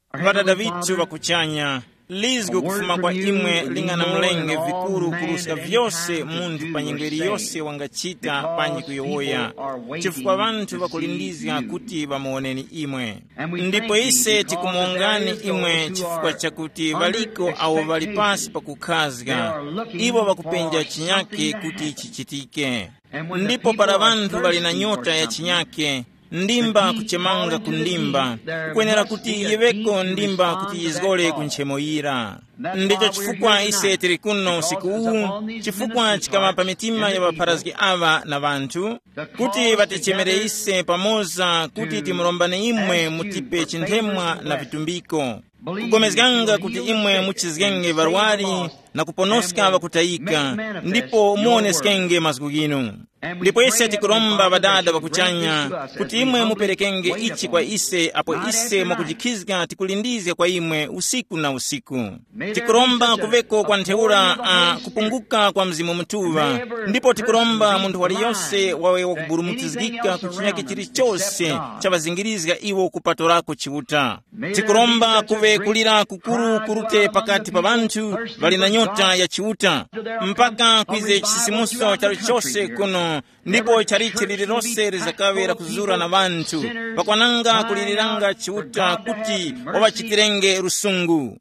vatata vithu vakuchanya lizwi kufuma kwa imwe ling'ana mlenge vikulu kuruska vyose munthu pa nyengo iliyonse wangachita panyi kuyowoya chifukwa vanthu vakulindizika kuti vamuoneni imwe. Ndipo ise tikumuongani imwe chifukwa chakuti valiko awo vali pasi pakukhazika iwo vakupenja chinyake kuti chichitike. Ndipo para vanthu vali na nyota ya chinyake ndimba kuchemanga kundimba kwenera kuti yeveko ndimba kuti yizgole kunchemoyira. Ndicho chifukwa ise tiri kuno usiku uwu chifukwa chikamapa mitima ya vapharazgi ava na vanthu kuti vatichemere ise pamoza kuti timulombane imwe mutipe chinthemwa na vitumbiko kugomezganga kuti imwe muchizgenge varwari na kuponoska vakutayika ndipo muoneskenge mazgu ginu. Ndipo ise tikuromba vadada vakuchanya kuti imwe muperekenge ichi kwa ise apo ise mukujikizga tikulindize kwa imwe usiku na usiku. Tikuromba kuveko kwa ntheura kupunguka kwa mzimu mtuva. Ndipo tikuromba munthu waliyonse wawe wakuburumutizgika kuchinyake chilichonse chavazingirizga iwo kupatorako chiwuta. Tikuromba kuve kulira kukuru kurute pakati pa vanthu vali na nyota ya chiwuta mpaka kwize chisisimuso chalichonse kuno. Ndipo charichi lililonse rizakavera kuzura na vanthu vakwananga kuliliranga chiwuta kuti wawachitirenge rusungu.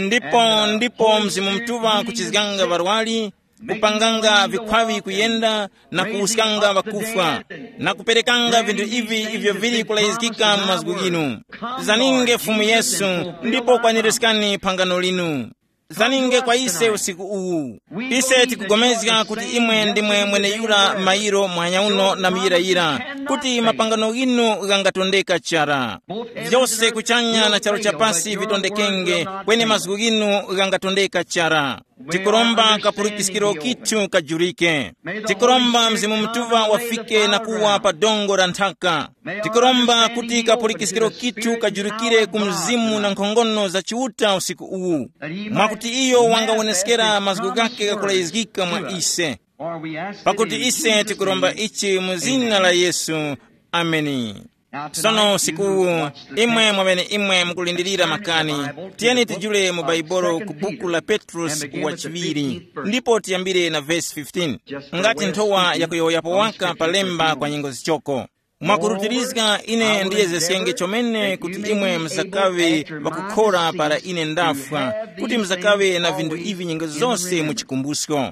Ndipo mzimu mtuva kuchizganga varwali kupanganga vikhwavi kuyenda na kuusikanga vakufa na kuperekanga vindu ivi ivyo vili kulaizikika mu mazgu ginu. Zaninge fumu Yesu ndipo kwanirisikani phangano linu. Zaninge kwa ise usiku uwu ise tikugomezga kuti imwe ndimwe mwene yula mairo mwanyauno na miyirayira kuti mapangano ginu gangatondeka chara vyose kuchanya na charo chapasi vitondekenge kweni mazgu ginu gangatondeka chara. Tikuromba kapurikisikiro kitu kajurike. Tikuromba mzimu mtuva wafike na kuwa pa dongo la nthaka. Tikuromba kuti kapurikisikiro kitu kajurikire kumzimu na nkhongono za chiwuta usiku uwu mwakuti iyo wangaoneskera mazgu gake gakulaizgika mwa ise. Pakuti ise tikuromba ichi muzina la Yesu. Ameni. Sono usiku imwe mwamene imwe mukulindirira makani tiyeni tijule mu Baibolo ku buku la Petrus wachiviri ndipo tiyambire na verse 15 ngati nthowa yakuyoyapo waka palemba kwa nyengo zichoko mwakurutirizga ine ndiye zesenge chomene kuti imwe mzakave vakukhora para ine ndafwa kuti mzakave na vindu ivi nyengo zonse muchikumbusko.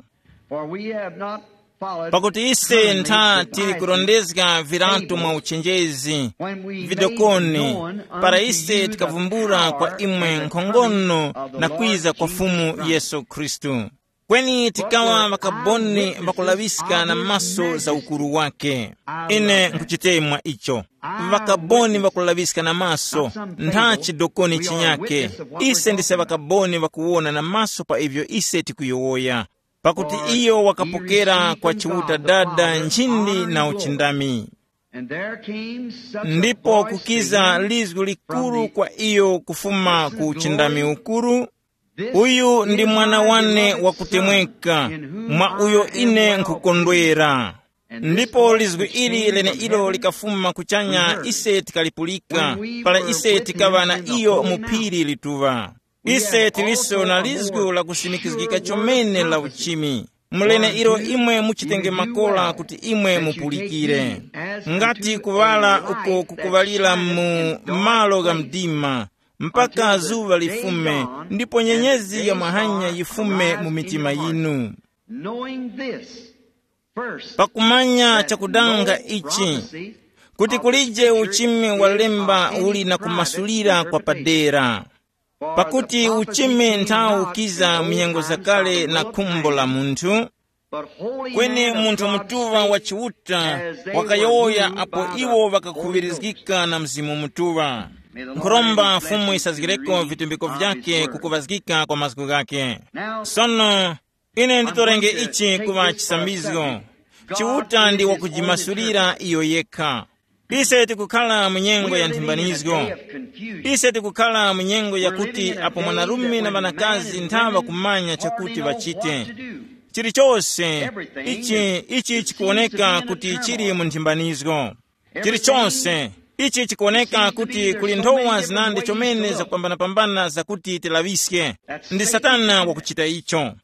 Pakuti ise ntha tili kurondezga virantu mwa uchenjezi vidokoni para ise tikavumbura kwa imwe nkhongono na kwiza kwa fumu Yesu Kristu kweni tikawa vakaboni vakulavisika na maso za ukuru wake. Ine nkuchitemwa icho vakaboni vakulavisika na maso ntha chidokoni chinyake ise ndise vakaboni vakuona na maso pa ivyo ise tikuyowoya. Pakuti iyo wakapokera kwa chiwuta dada nchindi na uchindami. Ndipo kukiza lizgu likuru kwa iyo kufuma ku uchindami ukuru. Uyu ndi mwana wane wakutemweka mwa uyo ine nkukondwera. Ndipo lizgu ili lene ilo likafuma kuchanya ise tikalipulika pala ise tikava na iyo mupiri lituva. Ise tiliso na lizgu la kusimikizgika chomene la uchimi. Mulene ilo imwe muchitenge makola kuti imwe mupulikire. Ngati kuvala uko kukuvalira mu malo ga mdima mpaka zuva lifume ndipo nyenyezi ya mahanya yifume mu mitima yinu. Pakumanya chakudanga ichi kuti kulije uchimi walemba uli na kumasulira kwa padera. Pakuti uchimi nthawu ukiza mnyengo zakale na khumbo la munthu kweni munthu mtuva wa chiwuta wakayoya apo iwo vakakhuvirizgika na mzimu mtuva. Nkuromba fumu isazgireko vitumbiko vyake kukuvazgika kwa mazgu gake. Sono ine nditorenge ichi kuva chisambizgo chiwuta ndi wakujimasulira iyo yekha. Ise tikukhala munyengo ya nthimbanizgo. Ise tikukhala munyengo ya kuti apo mwanarume na vanakazi nthava kumanya chakuti vachite. Chilichonse ichi chikuoneka kuti chili mu nthimbanizgo. Chilichonse ichi chikuoneka kuti kuli nthowa zinandi chomene zakupambanapambana zakuti tilawiske. Ndi Satana wakuchita icho.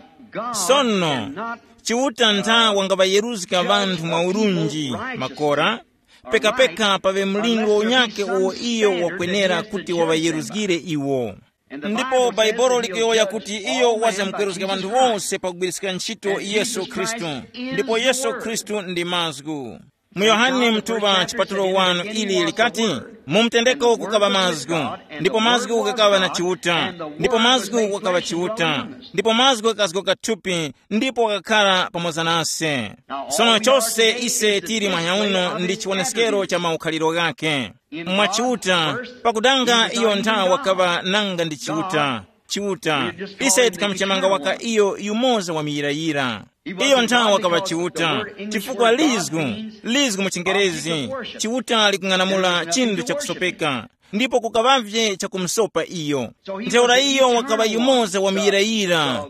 Sono chiuta nthawi wangabayeruzika vanthu mwaulunji makora pekapeka pave mlingo unyake uwo iyo wakwenera kuti wabayeruzikire iwo. Ndipo Baibolo likuyoya kuti iyo wazamkweruzika vanthu wonse pakugwirisika ntchito Yesu Khristu, ndipo Yesu Khristu ndi mazgu. Mu Yohane mtuba chipatulo 1 ili likati mumtendeko kukava mazgu, ndipo mazgu kukava na chiuta, ndipo mazgu kukava chiuta, ndipo mazgu kukazgoka thupi, ndipo kakhala pamodzi nase. Sono chose ise tili mwanyauno ndi chiwonesekero cha maukhaliro gake. Mwachiuta pakudanga iyo nthawi wakava nanga ndi chiuta ise tikamchemanga waka iyo yumoza wamiyirayira. Iyo nthawi wakava chiuta chifukwa lizgu mu Chingerezi chiuta likung'anamula chinthu chakusopeka, ndipo kukavavye chakumsopa iyo. Ntheura iyo wakava yumoza wamiyirayira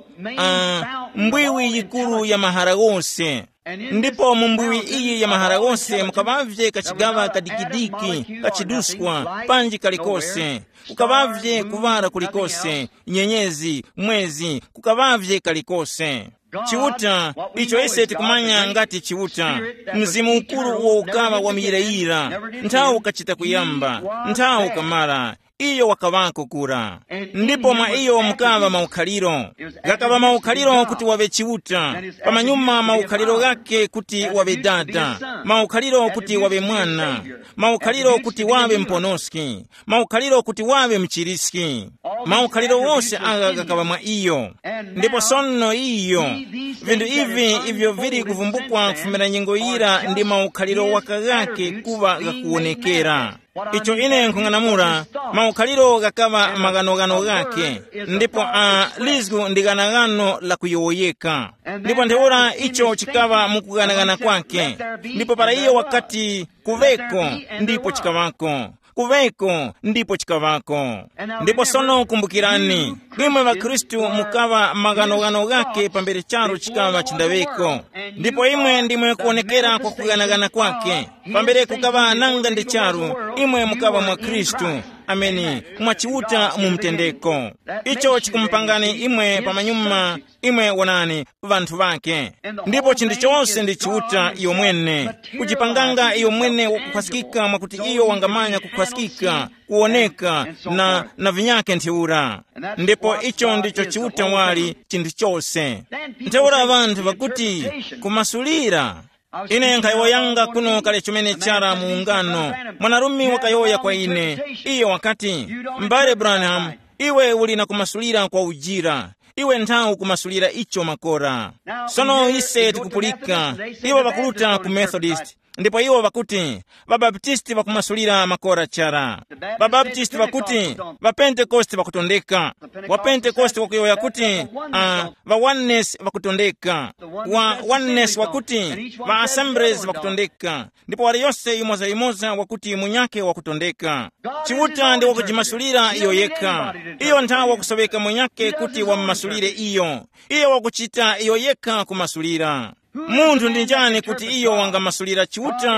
mbwiwi yikulu ya mahara gonse. Ndipo mumbwiwi iyi ya mahara gonse mukavavye kachigava kadikidiki kachiduswa panji kalikose, kukavavye kuvara kulikose, nyenyezi mwezi kukavavye kalikose. Chiuta icho ise tikumanya ngati chiuta mzimu ukulu uwo ukava wamiyirayira, nthawi ukachita kuyamba, nthawi ukamala, iyo wakavako kura. Ndipo mwa iyo mukava maukhaliro, gakava maukhaliro kuti wave chiuta, pamanyuma maukhaliro gake kuti wave dada, maukhaliro kuti wave mwana, maukhaliro kuti wave mponoski, maukhaliro kuti wave mchiriski, maukhaliro wonse aga gakava mwa iyo. Ndipo sono iyo vindu ivi ivyo vili kuvumbukwa kufumira nyengo ira ndi maukhaliro wakagake kuva gakuonekera. Icho ine nkung'anamula maukhaliro gakava maganogano gake, ndipo lizgu ndi ganagano la kuyoyeka. Ndipo ntheura icho chikava mukuganagana kwake, ndipo para iyo wakati kuveko ndipo chikavako, kuveko ndipo chikavako. Ndipo sono kumbukirani, imwe Vakristu mukava maganogano gake pambere charo chikava chindaveko, ndipo imwe ndimwe kuonekera kwa kuganagana kwake pambere kukava nanga ndi charo, imwe mukava mwa Kristu. Ameni, mwachiuta mumtendeko. Icho chikumpangani imwe pamanyuma, imwe wonani vanthu vake. Ndipo chinthu chonse ndi chiuta iyo mwene, kuchipanganga iyo mwene wakukhwasikika mwakuti iyo wangamanya kukhwasikika, kuoneka na vinyake ntheura. Ndipo icho ndicho chiuta wali chinthu chonse. Ntheura vanthu vakuti kumasulira. Ine nkhayoyanga kuno kale chomene chara muungano, mwanarumi wakayoya kwa ine iyo wakati, mbale Branham, iwe uli na kumasulira kwa ujira, iwe nthawi kumasulira icho makora. Sono ise tikupulika iwo vakuluta ku Methodist, ndipo iwo vakuti Babaptisti vakumasulira makora chara. Babaptisti vakuti Vapentekosti vakutondeka, Wapentekosti wakuyoya kuti va oneness vakutondeka, wa oneness wakuti va assemblies vakutondeka, ndipo wale yonse imoza wakuti munyake wakutondeka. Chiuta ndi wakujimasulira iyo yeka, iyo nthawi wakusoveka munyake kuti wammasulire iyo wakuchita iyo yeka kumasulira. Munthu ndi njani kuti iyo wangamasulira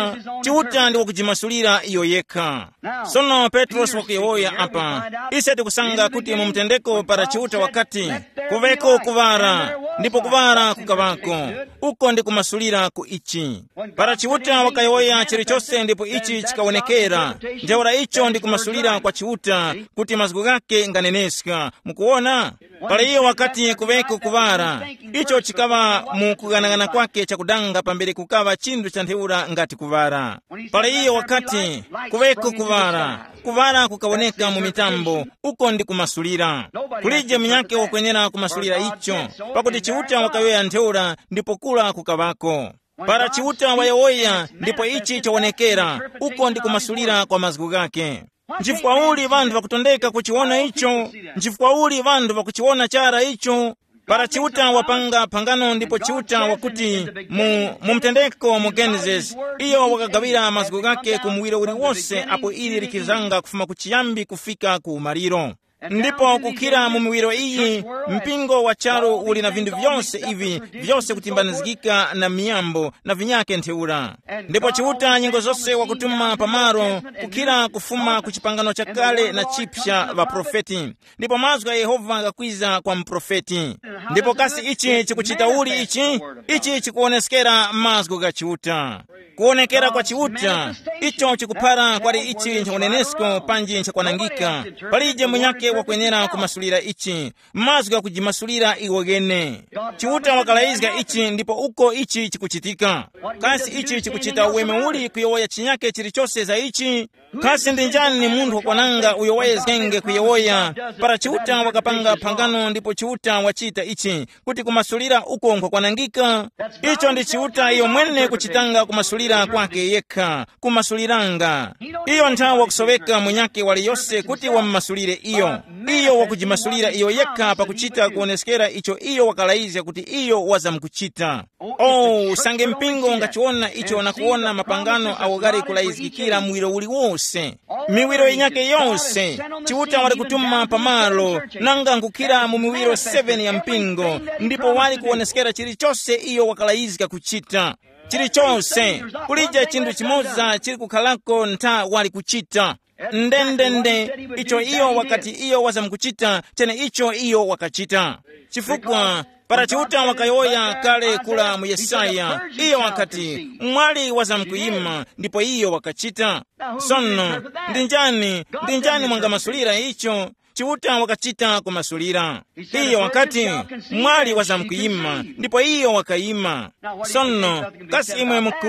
chiuta ndi wakujimasulira iyo yekha. Sono Petros wakuyoya apa, ise tikusanga kuti mumtendeko para chiuta wakati kuveko kuvara, ndipo kuvara kukavako, uko ndi kumasulira ku ichi. Para chiuta wakayoya chilichonse ndipo ichi chikaonekera, ntheura icho ndi kumasulira kwa chiuta kuti mazgu gake nganeneska. Mukuona? Para iyo wakati kuveko kuvara, icho chikava mukuganagana kwake chakudanga pambere kukava chinthu cha ntheura ngati kuvara. Para iyo wakati kuveko kuvara kukaoneka mu mitambo, uko ndi kumasulira. Kulije mnyake wakwenera kumasulira icho, pakuti chiuta wakayoya ntheura ndipo kula kukavako. Para chiuta wayoya ndipo ichi chaonekera, uko ndi kumasulira kwa mazgu gake. Nchifukwa uli vandu vakutondeka kuchiona icho, nchifukwa uli vandu vakuchiona chara icho. Para chiuta wapanga pangano, ndipo chiuta wakuti mumtendeko mu Genesis iyo wakagawira mazgu gake kumuwiro uli wonse, apo ili likizanga kufuma kuchiyambi kufika ku maliro. ndipo kukira mu miwiro iyi mpingo wa charo uli na vindu vyonse ivi vyose kutimbanizikika na miyambo na vinyake ntheura. Ndipo chiuta nyingo zose wakutuma pamaro kukira kufuma ku chipangano cha kale na chipsha va profeti, ndipo mazwi a Yehova akakwiza kwa mprofeti. Ndipo kasi ichi chikuchita uli ichi chikuoneskera mazwi ga chiuta. Kuonekera kwa chiuta icho chikupara kwali ichi nchakunenesko panji nchakwanangika palije munyake wakwenera kumasulira ichi mazwi ga kujimasulira iwogene. Chiuta wakalaizga ichi ndipo uko ichi chikuchitika. Kasi ichi chikuchita uweme uli kuyowoya chinyake chilichose za ichi. Kasi ndinjani ni mundu wakwananga uyowoye zenge kuyowoya para chiuta wakapanga pangano, ndipo chiuta wachita ichi kuti kumasulira uko nkwanangika. Icho ndi chiuta iyo mwene kuchitanga kumasulira kwake yekha kumasuliranga. Iyo nthawi wakusoweka munyake wali yose kuti wammasulire iyo wakujimasulira iyo yekha pakuchita kuoneskera icho iyo wakalaizya kuti iyo wazamkuchita. Sange mpingo ngachiona icho na kuona mapangano awogari kulaizikira mwiro uli wose miwiro inyake yonse chiuta wali kutuma pamalo nanga nkukira mu miwiro 7 ya mpingo, ndipo wali kuoneskera chilichose iyo wakalaizika kuchita. Chilichonse kulija chindu chimoza chili kukhalako nta wali kuchita ndendende icho iyo wakati iyo wazamkuchita tene icho iyo wakachita. Chifukwa para chiuta wakayoya kale kula mu Yesaya iyo wakati mwali wazamkuima ndipo iyo wakachita. Sono ndinjani mwanga masulira icho chiuta wakachita kumasulira iyo wakati mwali wazamkuima ndipo iyo wakaima. Sono kasi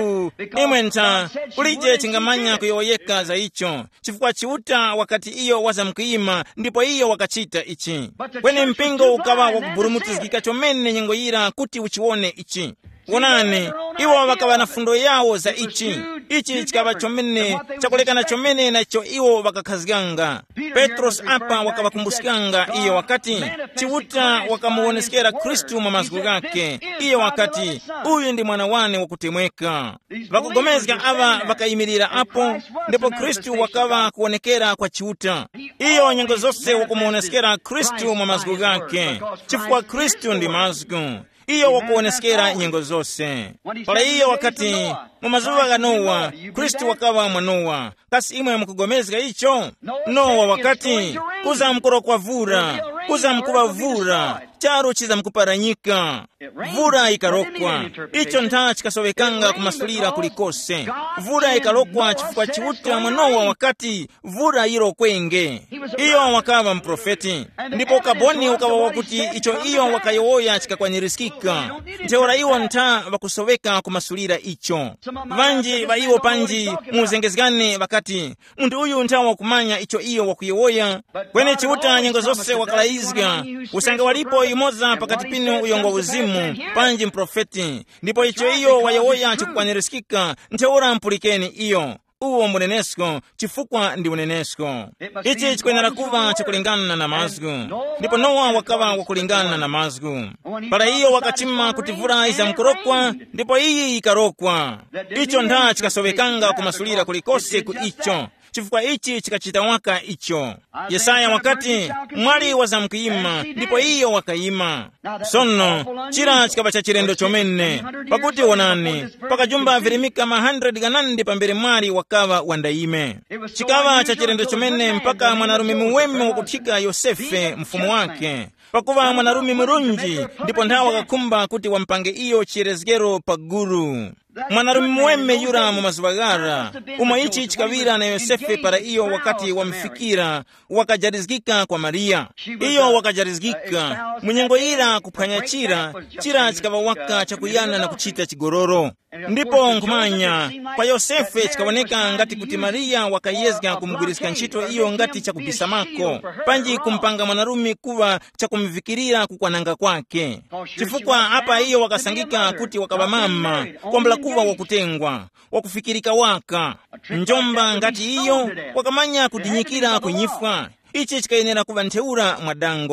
imwe nta kulije chingamanya kuyoyeka za icho chifukwa chiuta wakati iyo wazamkuima ndipo iyo wakachita ichi. Kwene mpingo ukawa wakuburumutizikika chomene nyengoyira kuti uchione ichi. Wonani iwo wakawa na fundo yawo za ichi chikaba chomene chakulekana chomene nacho iwo wakakhaziganga. Petros apa wakawakumbusikanga iyo wakati chiuta wakamuoneskera Kristu mwa mazgu gake iyo wakati uyu ndi mwana wane wakutemweka. Wakugomezga ava wakayimirira apo ndipo Kristu wakawa kuonekera kwa chiuta iyo nyengo zose wakumuoneskera Kristu mwa mazgu gake chifukwa Kristu ndi mazgu iyo wakuoneskera nyengo zose. Pala iyo wakati mu mazuwa ga Nowa Kristu wakawa mwa Nowa. Kasi imwe mukugomezga icho Nowa wakati kuza mkuro kwa vura kuza mkuba vura charo chiza mkuparanyika vura ikarokwa icho nta chikasowekanga kumasulira kulikose. Vura ikarokwa chifukwa chiuta mwa Nowa wakati vura iro kwenge iyo wakawa mprofeti, ndipo kaboni ukawa wakuti icho iyo wakayowoya chikakwanirisika nteora iwo nta wakusoweka kumasulira icho. Vanji va iwo panji muzengezgane wakati mundu uyu nta wakumanya icho iyo wakuyowoya kwene chiuta nyengo zose wakalaizga usange walipo imoza pakati pinu uyongo uzimu panji mprofeti, ndipo icho iyo wayowoya chikukwanirisika nteora mpulikeni iyo uwo munenesko chifukwa ndi unenesko. Ichi chikwenera kuva chikulingana na mazgu, ndipo Nowa wakawa wakulingana na mazgu. Pala iyo wakachima kuti vura izamkurokwa ndipo iyi ikarokwa. Icho nda chikasowekanga kumasulira kulikose ku icho chifukwa ichi chikachita waka icho. Yesaya wakati mwali wazamkuima ndipo iyo wakaima. Sono chira chikaba cha chirendo chomene pakuti wonani pakajumba virimika 100 ganandi pambere mwali wakawa wandaime. Chikava cha chirendo chomene mpaka mwanarume muweme wakuthika Yosefe mfumu wake pakuva mwanarume murunji ndipo nda wakakumba kuti wampange iyo chirezgero paguru. Mwanarume muweme yura mu mazubagara umwe ichi chikavira na Yosefe para iyo wakati wamfikira wakajarizgika kwa Maria. Iyo wakajarizgika munyengo ira kuphwanya chira chikava waka chakuyana na kuchita chigororo. Ndipo nkumanya kwa Yosefe chikawoneka ngati kuti Maria wakayezga kumugwirisika ntchito iyo ngati chakubisamako panji kumpanga mwanarume kuva chakumvikirira kukwananga kwake. Chifukwa apa iyo wakasangika kuti wakaba mama kwambala kuva wakutengwa wakufikirika waka njomba ngati iyo wakamanya kudinyikira kunyifwa. Ichi chikayenera kuva ntheura mwadango.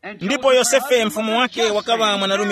ndipo Yosefe mfumu wake wakava mwanarume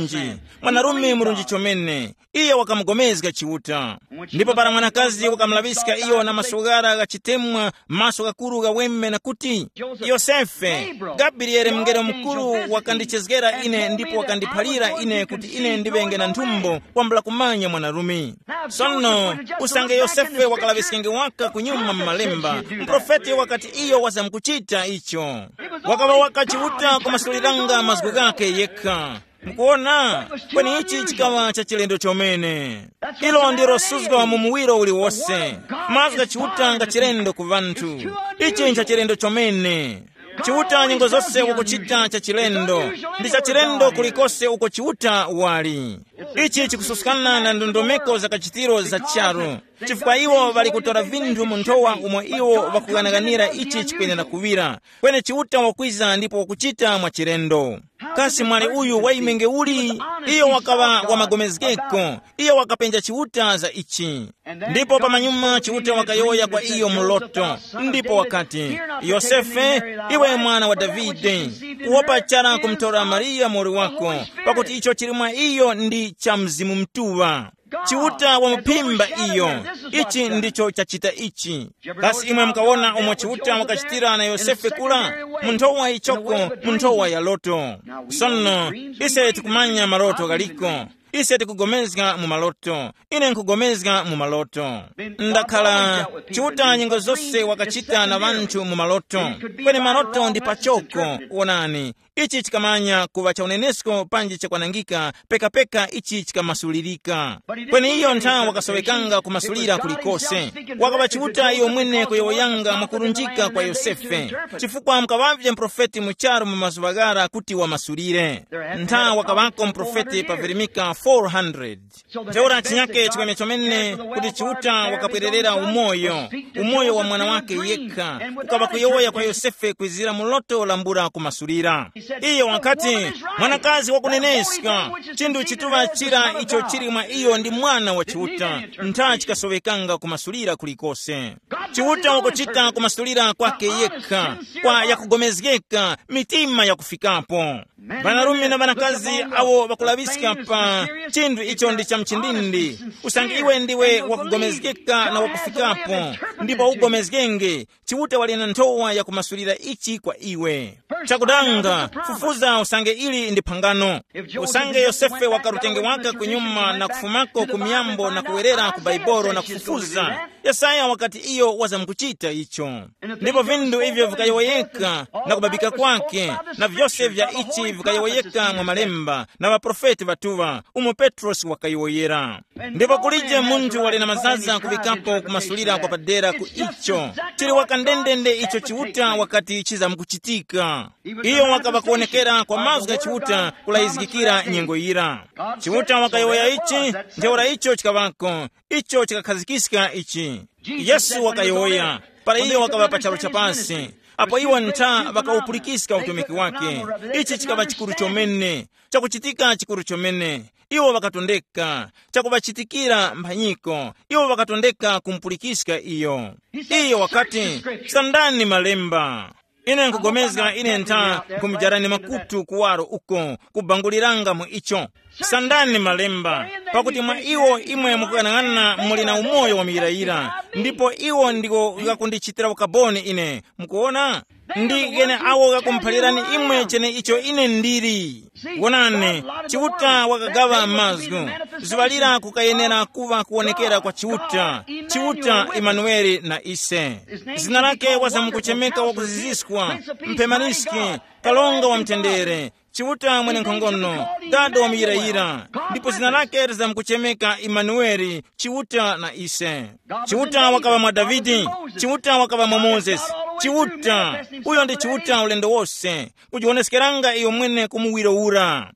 murunji chomene, iye wakamugomezga chiuta. Ndipo para mwanakazi wakamlavisika iyo na masogara gachitemwa maso gakuru gawemme na kuti, Yosefe, Gabrieli mngelo mkulu wakandichezgera ine ndipo wakandiphalira ine kuti ine ndivenge na nthumbo kwambula kumanya mwanarume. Sono usange Yosefe wakalavisikenge waka kunyuma mmalemba, mprofeti wakati iyo wazamkuchita icho, wakava wakachiuta kumasuliranga mazgu gake yekha. Mkuona, kweni ichi chikawa cha chilendo chomene. Ilo ndiro suzga mu muwiro uli wose. Mazga chiuta nga chilendo ku vantu. Ichi ncha chilendo chomene. Chiuta nyingo zose uko chita cha chilendo. Ndi cha chilendo kulikose uko chiuta wali. Ichi chikususikana na ndondomeko za kachitiro za charo. Chifukwa iwo bali kutora vindu muntowa umwe iwo wakuganaganira ichi chikwenera kuvira. Kwene chiuta wakwiza ndipo wakuchita mwa chilendo. Kasi mwali uyu waimenge uli, iyo wakava wamagomezgeko, iyo wakapenja chiuta za ichi. Ndipo pamanyuma chiuta wakayoya kwa iyo muloto. Ndipo wakati, Yosefe, iwe mwana wa Davide, kuopa chara kumtora Maria mori wako, pakuti icho chilimwa iyo ndi cha mzimu mtuwa. Chiuta wa mpimba iyo, ichi ndicho chachita ichi. Kasi imwe mkawona umwe chiuta wakachitira na Yosefe kula, muntowa ichoko, muntowa ya loto. Sono, ise tukumanya maroto galiko. Ise tikugomezga mu maloto, ine nkugomezga mu maloto. Ndakhala chiuta nyingo zose wakachita na vantu mu maloto. Kweni maloto ndi pachoko, onani. Ichi chikamanya kuva cha unenesko panji chakwanangika, peka ichi chikamasulirika. Kweni iyo ntha wakasowekanga kumasulira kulikose. Wakava chiuta iyo mwene kuyoyanga mwakurunjika kwa Yosefe. Chifukwa mkavavye mprofeti mucharu mu mazuvagara kuti wamasulire. Ntha wakavako mprofeti paverimika 400. Teora chinyake chikweme chomene kuti chiuta wakapwererera umoyo wa mwana wake yekha. Ukava kuyoya kwa Yosefe kwizira muloto lambura kumasulira. Iyo wakati mwanakazi wakuneneska, chindu chituva chira icho chirimwa iyo ndi mwana wa chiuta. Ntha chikasowekanga kumasulira kulikose. Chiuta wakuchita kumasulira kwake yekha, kwa yakugomezgeka, mitima yakufikapo. Banarume na banakazi awo wakulavisika pa chindu icho ndi cha mchindindi. Usangi iwe ndiwe wakugomezgeka na wakufikapo, ndipo ugomezgenge. Chiuta walina ntowa ya kumasulira ichi kwa iwe. Chakudanga, fufuza usange ili ndi pangano. Usange Yosefe wakarutenge waka kunyuma na kufumako kumiyambo na kuwerera kubaiboro na kufufuza. Yesaya wakati iyo wazamkuchita icho. Ndipo vindu hivyo vikayoyeka na kubabika kwake, na vyose vya ichi vikayoyeka mwa malemba, na waprofeti batuva, umu Petros wakayoyera. Ndipo kulije munju wali na mazaza kuvikapo kumasulira kwa padera ku icho. Chili wakandendende icho chiuta wakati chiza mkuchitika. Iyo wakava kuonekera kwa mazga chiuta kulaizikira nyengo ira. Chiuta wakayoya ichi, ndeora icho chikavako, icho chikakazikisika ichi. Yesu wakayoya, para iyo wakava pachalo chapasi. Apo iwo ntha wakaupulikisika utumiki wake. Ichi chikava chikuru chomene, chakuchitika chikuru chomene. Iwo wakatondeka, chakuvachitikira mphanyiko. Iwo wakatondeka kumpulikisika iyo. Iyo wakati, sandani malemba. Ine nkugomezga ine ntha nkumijarani makutu kuwaro uko, kubanguliranga mu icho. Sandani malemba, pakuti mwa iwo imwe mukuganangana muli na umoyo wa mirayira. Ndipo iwo ndiko gakundichitira wakaboni ine. Mukuona? Ndigene awo gakumphalirani imwe chene icho ine ndiri. Wonane, chiuta wakagawa mazgu. Zivalira kukayenera kuva kuonekera kwa chiuta. Chiuta Emanueli na ise. Zina lake wazamkuchemeka wakuziziskwa, mpemaniski, kalonga wa mtendere. Chiuta mwene nkhongono, dado wa mirayira. Ndipo zina lake rizamkuchemeka Emanueli, chiuta na ise. Chiuta wakava mwa Davidi, chiuta wakava mwa Moses. Chiuta, uyo ndi chiuta ulendo wose, kujioneskeranga iyo mwene kumuwiro ura.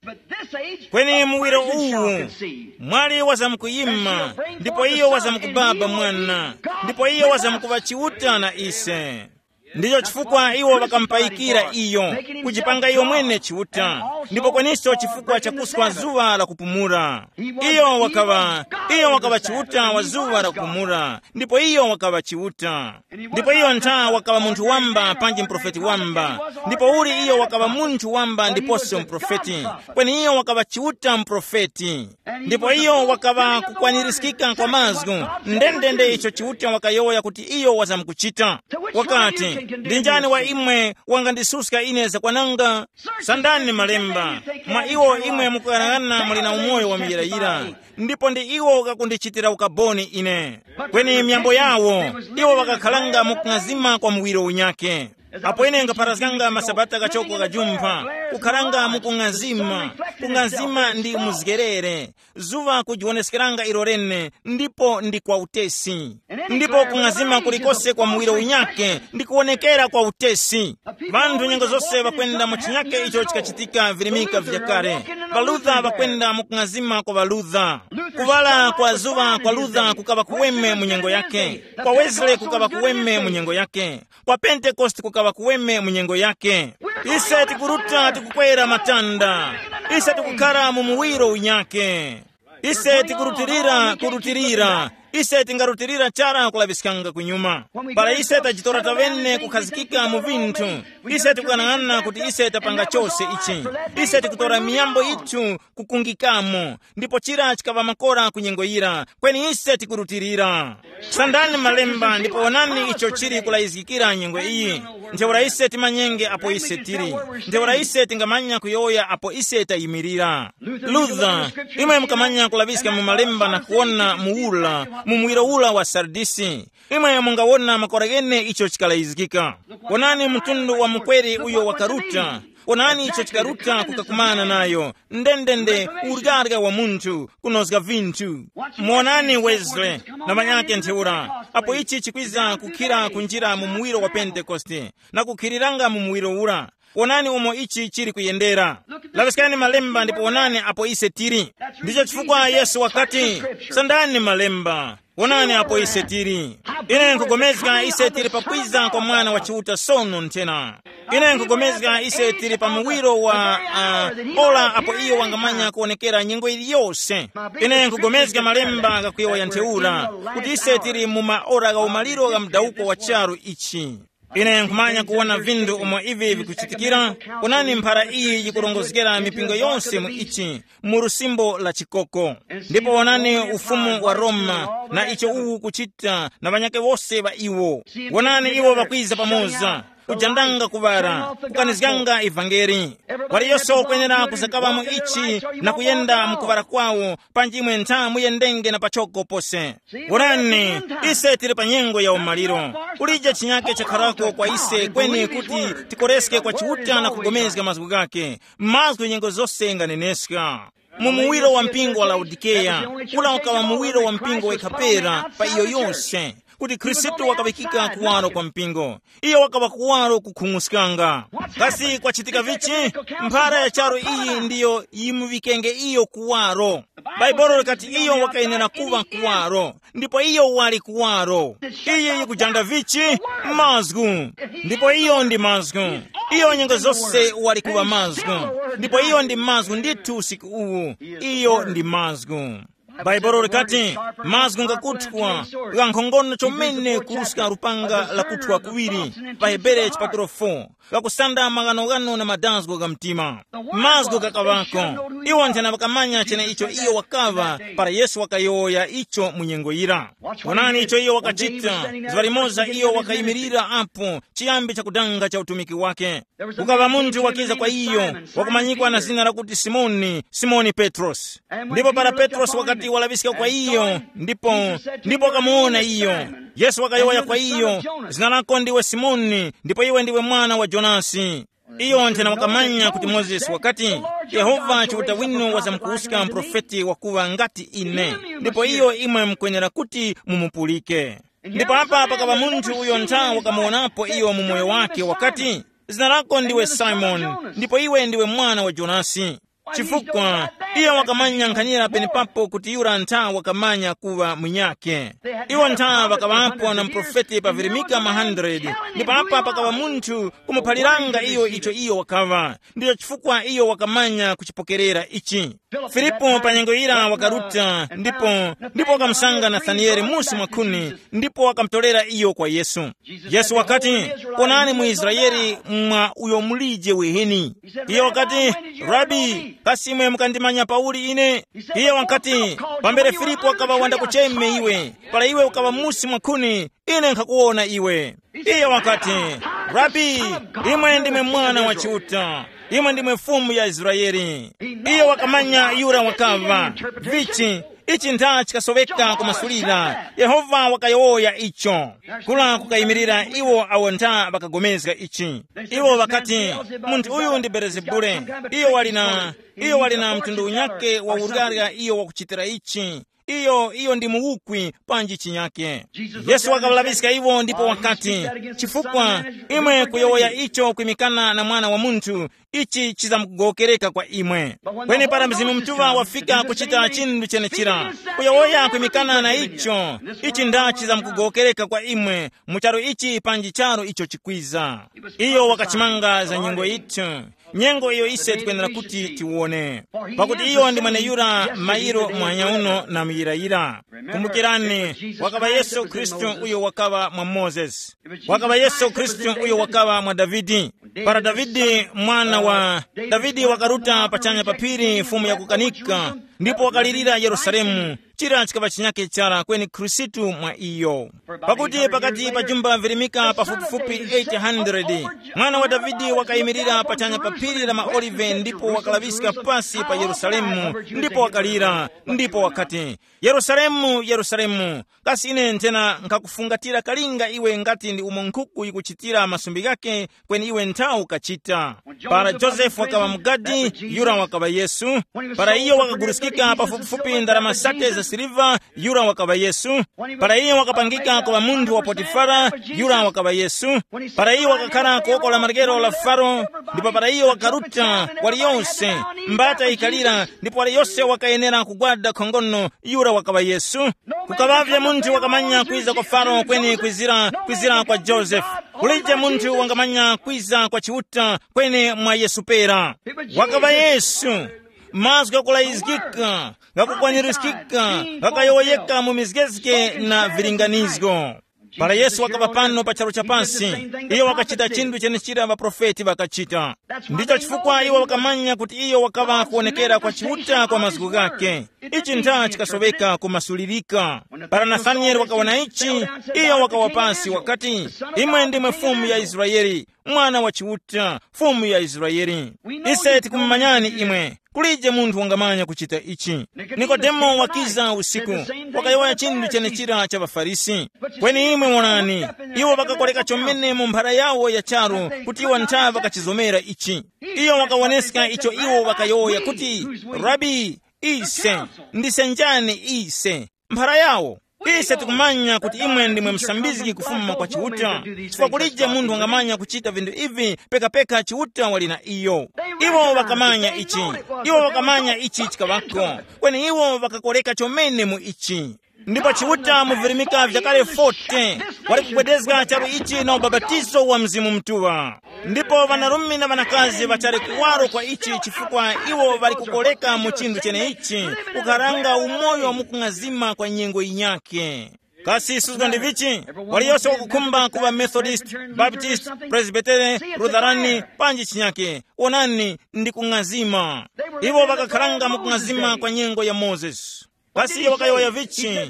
Kweni muwiro uwu, mwali wazamkuyima, ndipo iyo wazamkubaba mwana, ndipo iyo wazamkuva chiuta na ise. Ndicho chifukwa iwo wakampayikira iyo, kuchipanga iyo mwene chiuta, ndipo kwaniso chifukwa cha kuswa zuwa la kupumula. Iyo wakava chiuta wa zuwa la kupumula, ndipo iyo wakava chiuta. Ndipo iyo nta wakava munthu wamba panji mprofeti wamba, ndipo uli iyo wakava munthu wamba ndiponso mprofeti, kweni iyo wakava chiuta mprofeti. Ndipo iyo wakava kukwanirisika kwa mazgu, ndendende icho chiuta wakayoya kuti iyo wazamkuchita. Wakati, ndinjani wa imwe wangandisuska ine za kwananga? Sandani malemba, mwa iwo imwe mukuyanang'ana mulina umoyo wa miyirayira, ndipo ndi iwo kakundichitira ukaboni ine. Kweni miyambo yawo, iwo wakakhalanga mukung'azima kwa muwiro unyake. Apo ine ngaparazikanga masabata kachoko kajumpha, kukhalanga mukung'azima, kung'azima ndi muzikerere, zuwa kujionesekeranga ilo rene, ndipo ndi kwa utesi. Ndipo kung'azima kulikose kwa muwiro unyake, ndi kuonekera kwa utesi. Vantu nyengo zonse vakwenda muchinyake icho chikachitika vilimika vjakare. Valudha vakwenda mukung'azima kwa valudha. Kuvala kwa zuwa kwa ludha kukava kuweme munyengo yake. Kwa Wesley kukava kuweme munyengo yake. Kwa Pentecost kukava kuweme munyengo yake. Ise tikuruta tikukwera matanda. Ise tikukara mumuwiro unyake. Ise tikurutirira. Ise tingarutirira chara kulavisikanga kunyuma. Para ise tajitora tavene kukhazikika mu vinthu. Ise tikukanang'ana kuti ise tapanga chose ichi. Ise tikutora miyambo itu kukungikamo, ndipo chira chikava makora kunyengoyira, kweni ise tikurutirira. Sandani malemba, ndipo onani icho chiri kulaizikira nyengo iyi. Ntheura ise timanyenge apo ise tiri. Ntheura ise tingamanya kuyoya apo ise tayimirira. Luther, imwe mukamanya kulavisika mu malemba na kuona muula, mumuwiro ula wa Sardisi. Imwe mungawona makora gene icho chikalaizikika. Onani mtundu wa mkweri uyo wakaruta. Onani icho chikaruta kukakumana nayo. Ndendende urigarga wa muntu kunozga vintu. Mwonani Wesley na manyake ntheura. Apo ichi chikwiza kukira kunjira mumuwiro wa Pentekoste na kukiriranga mumuwiro ura. Onani umo ichi chiri kuyendera. Lavisikani malemba ndipo onani apo ise tiri. Ndicho chifukwa Yesu wakati, sandani malemba, onani apo ise tiri. Ine nkugomezga ise tiri pakwiza kwa mwana wa chiuta sono ntena. Ine nkugomezga ise tiri pa muwiro wa ola apo iyo wangamanya kuonekera nyengo ili yose. Ine nkugomezga malemba gakuyewa ya ntheura, kuti ise tiri mumaora ga umaliro ga mdauko wa charu ichi. Ine nkumanya kuona vindu umo ivi vikuchitikira. Onani mphara iyi yikulongozekera mipingo yonse mu ichi, mu rusimbo la chikoko. Ndipo onani ufumu wa Roma na icho uwu kuchita na vanyake wose va iwo. Onani iwo vakwiza pamoza, kujandanga kuvara, kukanizganga evangeli. Wali yonso kwenera kusakava mu ichi na kuyenda mukuvara kwawo, panjimwe ntha muyendenge na pachoko pose. Onani, ise tiri pa nyengo ya umaliro. Ulija chinyake chakharako kwa ise kweni kuti tikoreske kwa chiuta na kugomezga mazgu gake. Mazgu nyengo zose nganeneska. Mumuwiro wa mpingo wa Laodikeya, ula ukawa muwiro wa mpingo wa Ikapera pa iyo yonse. Kuti Kristo wakavikika kuwaro kwa mpingo. Iyo wakava kuwaro kukhung'usikanga. Kasi kwa chitika vichi, mphara ya charo iyi ndiyo yimuvikenge iyo kuwaro. Baibolo likati iyo wakainena kuva kuwaro, ndipo iyo wali kuwaro. Iyi yikujanda vichi, mazgu. Ndipo iyo ndi mazgu. Iyo nyengo zose wali kuva mazgu. Ndipo iyo ndi mazgu nditu usiku uwu. Iyo ndi mazgu. Baibolo likati, mazgu ngakuthwa, gankhongono chomene kuruska rupanga la kuthwa kuwiri, pa Hebere chapitolo 4, gakusanda maganogano na madazgo ga mtima. Mazgu kakavako, iwo ntena wakamanya chene icho iyo wakava, para Yesu wakayoya icho munyengoyira. Onani icho iyo wakachita, zivalimoza iyo wakayimirira apo, chiyambi cha kudanga cha utumiki wake. Kukava muntu wakiza kwa iyo, wakumanyikwa na zina lakuti Simoni Petros. Ndipo para Petros wakati walavisika kwa iyo, ndipo wakamuona iyo. Yesu wakayoya kwa iyo, zina lako ndiwe Simoni, ndipo iwe ndiwe mwana wa Jonasi. Iyo ntena wakamanya kuti Moses wakati, Yehova chiuta wino wazamkuusika mprofeti wakuva ngati ine. Ndipo iyo imwe mkwenera kuti mumupulike. Ndipo hapa pakava muntu uyo ntha wakamuonapo iyo mumoyo wake wakati, zina lako ndiwe Simon, ndipo iwe ndiwe mwana wa Jonasi. chifukwa iye wakamanya nkhanira penipapo kuti yura ntha wakamanya kuva mwinyake. Iwo ntha wakavapo na mprofeti pa Yeremiya 100 ndipo apa pakava munthu kumuphaliranga iyo wakava. Ndiyo chifukwa iyo wakamanya kuchipokerera ichi. Filipo pa nyengo ira wakaruta ndipo wakamsanga Nathanieli musi mwakhuni ndipo wakamtolera iyo kwa Yesu. Yesu wakati, konani mu Israeli mwa uyo mulije weheni. Iye wakati, Rabi, kasimwe mukandimanya Pauli ine. Iye wakati, pambere Filipo wakava wanda kucheme iwe, pala iwe ukava musi mwakhuni, ine nkakuona iwe. Iye wakati, Rabi, imwe ndime mwana wa Chiuta, imwe ndime mfumu ya Israeli. Iye wakamanya yura wakava vichi ichi ntha chikasoveka kumasulira. Yehova wakayoya icho kula kukayimirira iwo awo ntha bakagomezga ichi. Iwo wakati, munthu uyu ndi Belezebule. Iyo walina mtundu unyake wa urgarya iyo wakuchitira ichi. Iyo ndi muukwi panji chinyake. Yesu wakavalavisika iwo ndipo wakati, chifukwa imwe kuyoya icho kuimikana na mwana wa munthu, ichi chizamugokereka kwa imwe. Kweni para mzimu mtuva wafika kuchita chindu chenechira. Kuyoya kuimikana na icho, ichi nda chizamugokereka kwa imwe. Mucharo ichi panji charo icho chikwiza. Iyo wakachimanga za nyengo itu. Nyengo iyo ise tukwendera kuti tiwone. Pakuti iyo ndi mwene yura mairo mwanyauno na miyirayira. Kumbukirani, wakava Yesu Kristu uyo wakava mwa Moses. Wakava Yesu Kristu uyo wakava mwa Davidi. Para Davidi mwana wa Davidi wakaruta pachanya papiri fumu ya kukanika. Ndipo wakalirira Yerusalemu. Chira chikava chinyake chara kweni Kristu mwa iyo. Pakuti pakati pa jumba Yeremiya pafupifupi 800, mwana wa Davidi wakayimirira pachanya papiri la maolive ndipo wakalavisika pasi pa Yerusalemu. Ndipo wakalira, ndipo wakati, Yerusalemu, Yerusalemu, kasi ine ntena nkakufungatira kalinga iwe ngati ndi umo nkhuku ikuchitira masumbi gake kweni iwe nthawu kachita. Para Josefu wakava mgadi, yura wakava Yesu. Para iyo wakagurusikika pafupifupi ndarama sate za siliva, yura wakava Yesu. Para iyo wakapangika kwa munthu wa Potifara, yura wakava Yesu. Para iyo wakakhala kuokola margero la Faro, ndipo para iyo wakaruta wali yonse mbata ikalira, ndipo wali yonse wakayenera kugwada khongono, yura wakava Yesu. Kukavavya munthu wakamanya kwiza kwa Faro kweni kwizira kwa Joseph. Kulije munthu wangamanya kwiza kwa Chiuta kweni mwa Yesu pera. Wakava Yesu. Mazwi gakulaizikika, gakukwanirizikika, gakayoyeka mu mizgezike na vilinganizgo. Para Yesu wakava pano pa charo cha pansi, iyo wakachita chindu chenechira maprofeti wakachita. Ndicho chifukwa iyo wakamanya kuti iyo wakava kuonekera kwa Chiuta kwa mazgu gake. Ichi ntha chikasoveka kumasulirika. Para Nathanieli wakaona ichi, iyo wakawa pansi wakati, imwe ndimwe mfumu ya Israeli, mwana wa Chiuta, mfumu ya Israeli. Ise tikumanyani imwe. Kulije munthu wangamanya kuchita ichi. Nikodemo wakiza usiku, wakayoya chindu chenechira cha Bafarisi. Kweni imwe monani, iwo wakakoleka chomene mu mphara yawo ya charo kuti iwo ntha wakachizomera ichi. Iyo wakawoneska icho iwo wakayoya kuti, Rabi, ise, ndisenjani ise, mphara yawo. Ise tikumanya kuti imwe ndimwe msambiziki kufuma kwa Chiuta. Chifukwa kulije munthu wangamanya kuchita vindu ivi peka Chiuta walina iyo. Iwo wakamanya ichi chikavako. Kweni iwo wakakoleka chomene mu ichi. Ndipo Chiuta mu Yeremiya vyakale 40 wali kubwedezga charo ichi na ubabatizo wa mzimu mtuwa. Ndipo vanarumi na vanakazi vachari kuwaro kwa ichi chifukwa iwo wali kukoleka mu chindu chene ichi kukaranga umoyo wa mukungazima kwa nyengo inyake. Kasi suzgo ndivichi, wali yose wakukumba kuwa Methodist, Baptist, Presbyterian, Lutherani, panji chinyake, onani ndi kungazima. Iwo wakakaranga mukungazima kwa nyengo ya Moses. Basi iyo wakayoya vichi,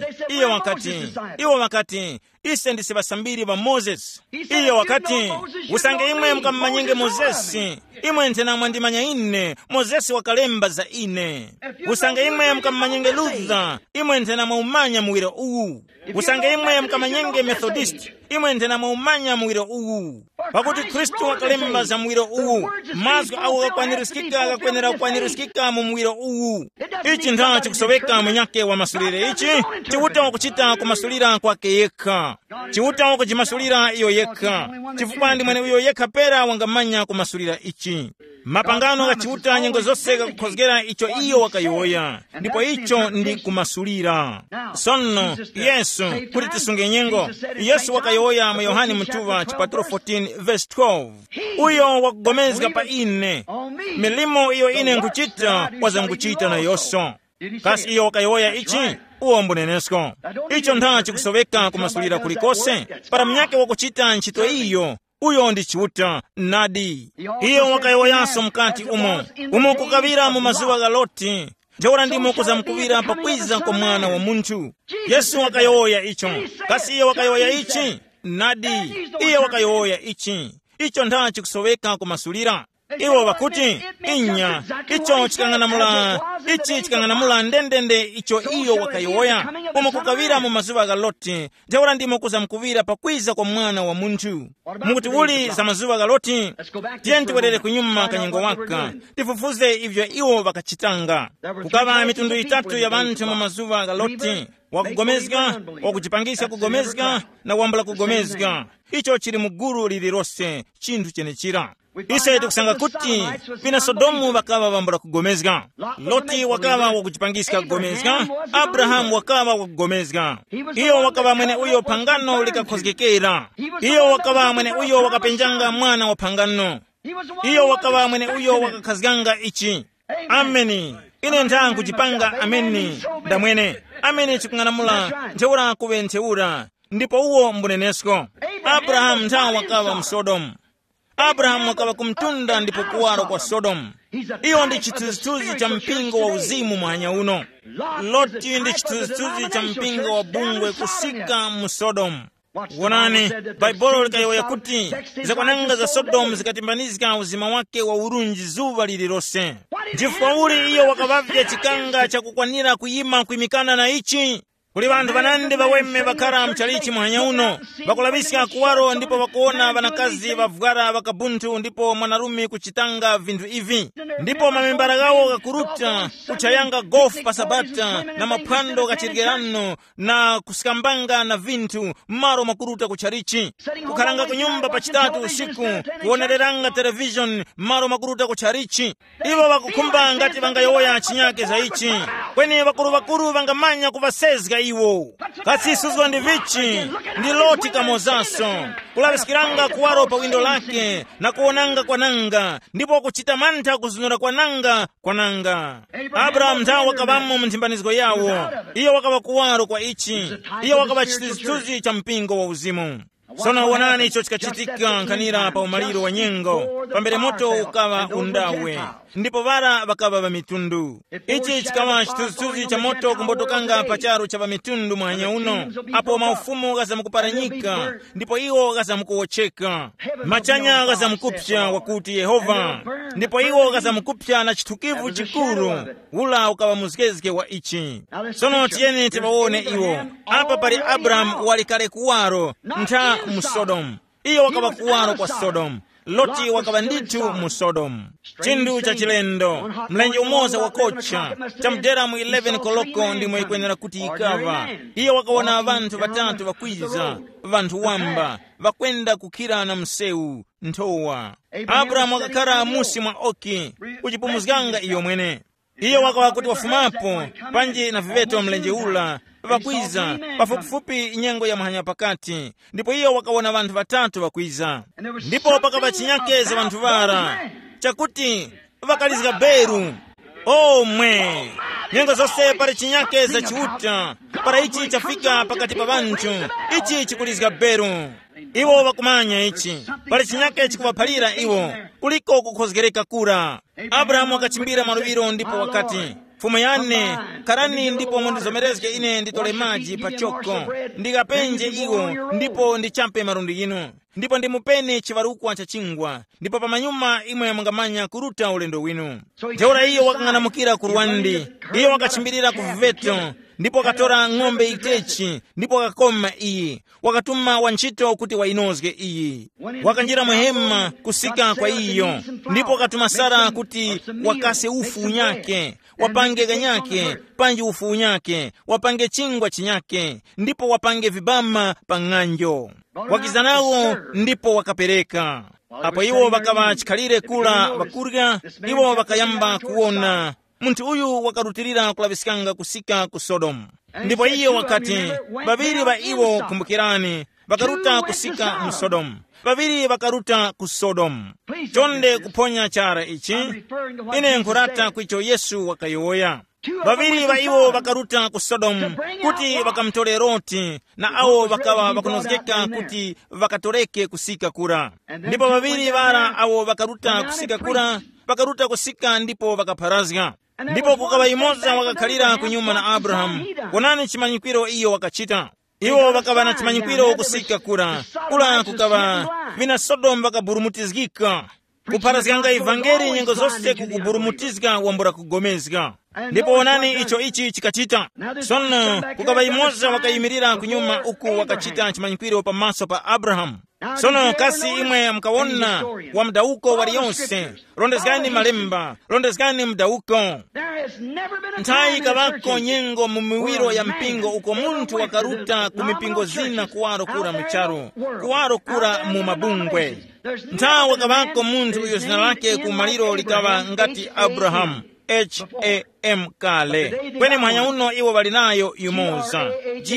iyo wakati, ise ndisi basambiri ba Moses. Iyo wakati, usange imwe mkamanyenge Mozesi, imwe ntena mwandimanya ine, Mozesi wakalemba za ine. Usange imwe mkamanyenge Luther, imwe ntena mwaumanya muwiro uwu. Usange imwe mkamanyenge Methodist, imwe ntena mwaumanya muwiro uwu. Pakuti Kristu wakalemba za muwiro uwu, mazgu awu gakwenera kukwanirusikika mu muwiro uwu. Ichi ntha chikusoveka munyake wa masulire ichi, Chiuta wakuchita kumasulira kwake yekha. Chiuta wakujimasulira iyo yekha. Chifukwa ndi mwene uyo yekha pera wangamanya kumasulira ichi. mapangano gachiuta nyengo zonse gakukhozekera icho iyo wakayoya, ndipo icho ndi kumasulira. Sono Yesu kuti tisunge nyengo, Yesu wakayoya mu Yohane Mtuva chapter 14 verse 12, uyo wakugomezga pa ine, milimo iyo ine nkuchita wazanguchita na yonso. Kasi iyo wakayoya ichi uwo mbunenesko, icho nthachi kusoweka kumasulira kulikose para mnyake wakuchita ntchito iyo, uyo ndi chiuta nadi. Iyo wakayoyanso mkati umo kukavira mu mazuwa ga Loti, njawora ndimo kuzamkuvira pakwiza kwa Mwana wa Munthu. Yesu wakayoya icho, kasi iyo wakayoya ichi nadi, iyo wakayoya icho nthachi kusoweka kumasulira. Iwo wakuti inya icho chikang'anamula ndendende icho iyo wakayoya umo kukavira mu mazuwa ga Loti, njawora ndimo kuzamkuvira pakwiza kwa Mwana wa Munthu. Mukuti uli za mazuwa ga Loti, tiye ntibwerere kunyuma kanyengo waka tifufuze ivyo iwo wakachitanga. Kukava mitundu itatu ya bantu mu mazuwa ga Loti, wakugomezga, wakuchipangisa kugomezga na wambala kugomezga. Icho chili muguru lililose chinthu chenechira. Ise tikusanga kuti vina Sodomu wakava wambala kugomezga, Loti wakava wakuchipangisa kugomezga, Abrahamu wakava wakugomezga. Iyo wakava mwene uyo pangano likakhozekera, iyo wakava mwene uyo wakapenjanga mwana wa pangano, iyo wakava mwene uyo wakakhazganga ichi. Ameni. Ine ntha kuchipanga ameni ndamwene. Ameni chikung'anamula njawora kuventheura, ndipo uwo mbunenesko. Abrahamu ntha wakava mu Sodomu, Abrahamu wakava kumtunda ndipo kuwaro kwa Sodomu. Iyo ndi chithunzithunzi cha mpingo wa uzimu mwanya uno. Loti ndi chithunzithunzi cha mpingo wa bungwe kusika mu Sodomu. Wonani, Baibolo likayoya kuti zakwananga za Sodomu zikatimbanizika uzima wake wa urunji zuva lililose. Chifukwa uli iyo wakavavya chikanga cha kukwanira kuyima kuimikana na ichi. Kuli vantu vanande vaweme vakara mchalichi mwanya uno, vakulabisika kuwaro ndipo vakuona vanakazi vavugara vakabuntu ndipo mwanarumi kuchitanga vintu ivi. Ndipo mamembara gawo gakuruta kuchayanga golf pasabata na maphwando gachirigerano na kusikambanga na vintu maro makuruta kucharichi. Kukhalanga kunyumba pachitatu usiku kuonereranga television maro makuruta kucharichi. Ivo vakukhumba ngati vangayoya chinyake za ichi. Kweni vakuru vangamanya kuvasezga iwo. Kasi suzwa ndi vichi, ndi Loti kamozaso, kulabisikiranga kuwaro pa windo lake, na kuonanga kwa nanga, ndipo kuchita mantha kuzunura kwa nanga. Abrahamu nthawi wakavamo mnthimbanizo yawo, iyo wakava kuwaro kwa ichi, iyo wakava chithunzithunzi cha mpingo wa uzimu. Sono wonani icho chikachitika nkhanira pa umaliro wa nyengo, pambere moto ukava undawe, ndipo vara vakava vamitundu. Ichi chikava chithunzithunzi cha moto kumbotokanga pacharo cha vamitundu mwanya uno, apo maufumu gazamukuparanyika, ndipo iwo gazamukuwocheka. Machanya gazamukupsya wakuti Yehova, ndipo iwo gazamukupsya na chithukivu chikuru, ula ukava muzkezeke wa ichi. Sono tiyeni tivaone iwo. Apa pali Abrahamu walikale kuwaro ntha mu Sodomu, iyo wakava kuwaro kwa Sodomu. Loti wakava ndithu mu Sodomu. Chindu cha chilendo, mlenje umoza wakocha, chamdera mu 11 koloko ndimo ikwenera kuti ikava. Iyo wakawona vantu vatatu vakwiza, vantu wamba, vakwenda kukhira na mseu, nthowa. Abrahamu wakakhala musi mwa oki, kuchipumuzganga iyo mwene. Iyo wakawa kuti wafumapo, panji na viveto mlenje ula, vakwiza, pafupifupi nyengo ya mahanya pakati. Ndipo iyo wakawona vantu vatatu vakwiza. Ndipo pakava chinyakeza vantu vara, chakuti vakalizga beru. Mwe, nyengo zose pari chinyakeza chiuta, para ichi chafika pakati pa vantu, ichi chikulizga beru. Iwo vakumanya ichi, pari chinyake chikuvaphalira iwo, kuliko kukhozgereka kura. Abrahamu akachimbira maluviro ndipo wakati, fumu yane, karani ndipo mundizomerezge ine nditole maji pachoko, ndikapenje iwo, ndipo ndichampe marundi inu, ndipo ndimupeni chivarukwa cha chingwa, ndipo pamanyuma imwe mungamanya kuruta ulendo winu. Teora iyo wakang'anamukira kuruwandi, iyo wakachimbirira kuviveto, ndipo katora ng'ombe itechi, ndipo kakoma iyi, wakatuma wanchito kuti wainozge iyi. Wakanjira muhema kusika kwa iyo, ndipo katuma Sara kuti wakase ufu unyake, wapange ganyake, panji ufu unyake, wapange chingwa chinyake, ndipo wapange vibama pang'anjo. Wakizanawo ndipo wakapereka. apo iwo bakaba chikalire kula bakurya iwo bakayamba kuona munthu uyu wakarutirira kulabisikanga kusika ku Sodomu. Ndipo iyo wakati babiri ba iwo kumbukirani bakaruta kusika mu Sodomu, babiri bakaruta ku Sodomu. Chonde kuponya chara ichi ine nkurata kwicho Yesu wakayoya. Babiri ba iwo bakaruta ku Sodomu kuti bakamtole Loti na awo bakawa bakunozekeka kuti bakatoleke kusika kura. Ndipo babiri bara awo bakaruta kusika kura, bakaruta kusika ndipo bakapharazga. Ndipo kukaba imoza wakakhalira kunyuma na Abrahamu. Konani chimanyikwiro iyo wakachita. Iwo bakaba na chimanyikwiro kusika kura kukaba vina Sodomu bakaburumutizgika. Kupharazganga ivangeli nyengo zonse kukuburumutizga wambura kugomezga. Ndipo onani icho ichi chikachita. Sono kukaba imoza wakayimirira kunyuma uku wakachita chimanyikwiro pamaso pa Abrahamu. Sono kasi imwe mkawona wa mdauko waliyonse, rondezgani malemba, rondezgani mdauko. Ntai kabako nyengo mumiwiro ya mpingo uko muntu wakaruta kumipingo zina kuwaro kura mcharo, kuwaro kura mumabungwe. Nta wakabako muntu uyo zina lake kumaliro likawa ngati Abrahamu. H-A-M kale. Kweni mwanya uno iwo walinayo yumoza.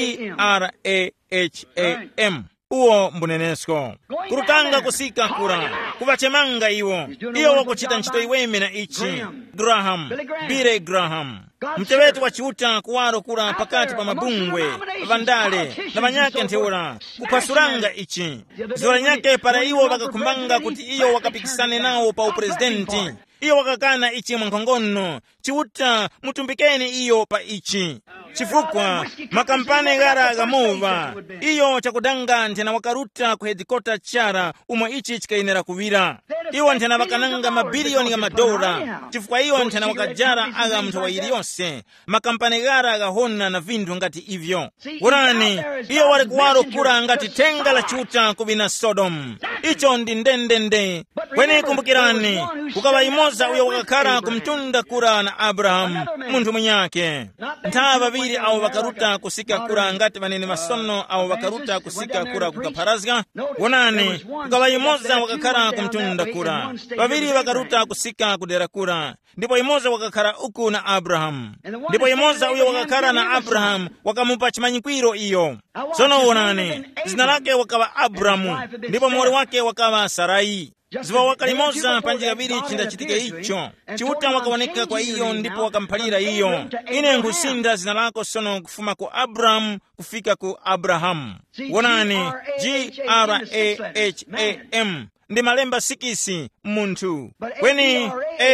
G-R-A-H-A-M. Uo mbunenesko. Kurutanga kusika kura. Kuvachemanga iwo. Iyo wakuchita nchito iweme na ichi. Graham. Billy Graham. Mtewetu wachiuta kuwaro kura pakati pa mabungwe, vandale, na banyake nteura. Kupasuranga ichi. Ziwala nyake para iwo wakakumbanga kuti iyo wakapikisane nao pa uprezidenti. Iyo wakakana ichi mwankongono. Chiuta mutumbikeni iyo pa ichi. Chifukwa makampane gara agamuva. Iyo chakudanga ntena wakaruta kuhedikota chara umo ichi chikainera kuvira. Iyo ntena wakananga mabilioni ya madola. Chifukwa iyo ntena wakajara aga mtu wa iliyose. Makampane gara agahona na vindu ngati ivyo. Urani, iyo walikuwaro kura ngati tenga la chuta kubina Sodomu. Icho ndi ndendende. Kweni kumbukirani, kukawa imoza uyo wakakara kumtunda kura na Abrahamu, muntu mwenyake. Ntaa babiri au wakaruta kusika kura ngati manene masono au wakaruta kusika kura kukapharazga. Wonani, kukawa imoza wakakara kumtunda kura. Babiri wakaruta kusika kudera kura. Ndipo imoza wakakara uku na Abrahamu. Ndipo imoza uyo wakakara na Abrahamu wakamupa chimanyikwiro iyo. Sono wonani, zina lake wakawa Abramu. Ndipo mwori wake wakawa Sarai. Ziwa wakalimoza panjikabiri chindachitike icho. Chiuta wakawaneka kwa iyo ndipo wakampalira iyo. Ine ngusinda zina lako sono kufuma ku Abramu kufika ku Abrahamu. Wonani, G-R-A-H-A-M. Ndi malemba sikisi muntu. Kweni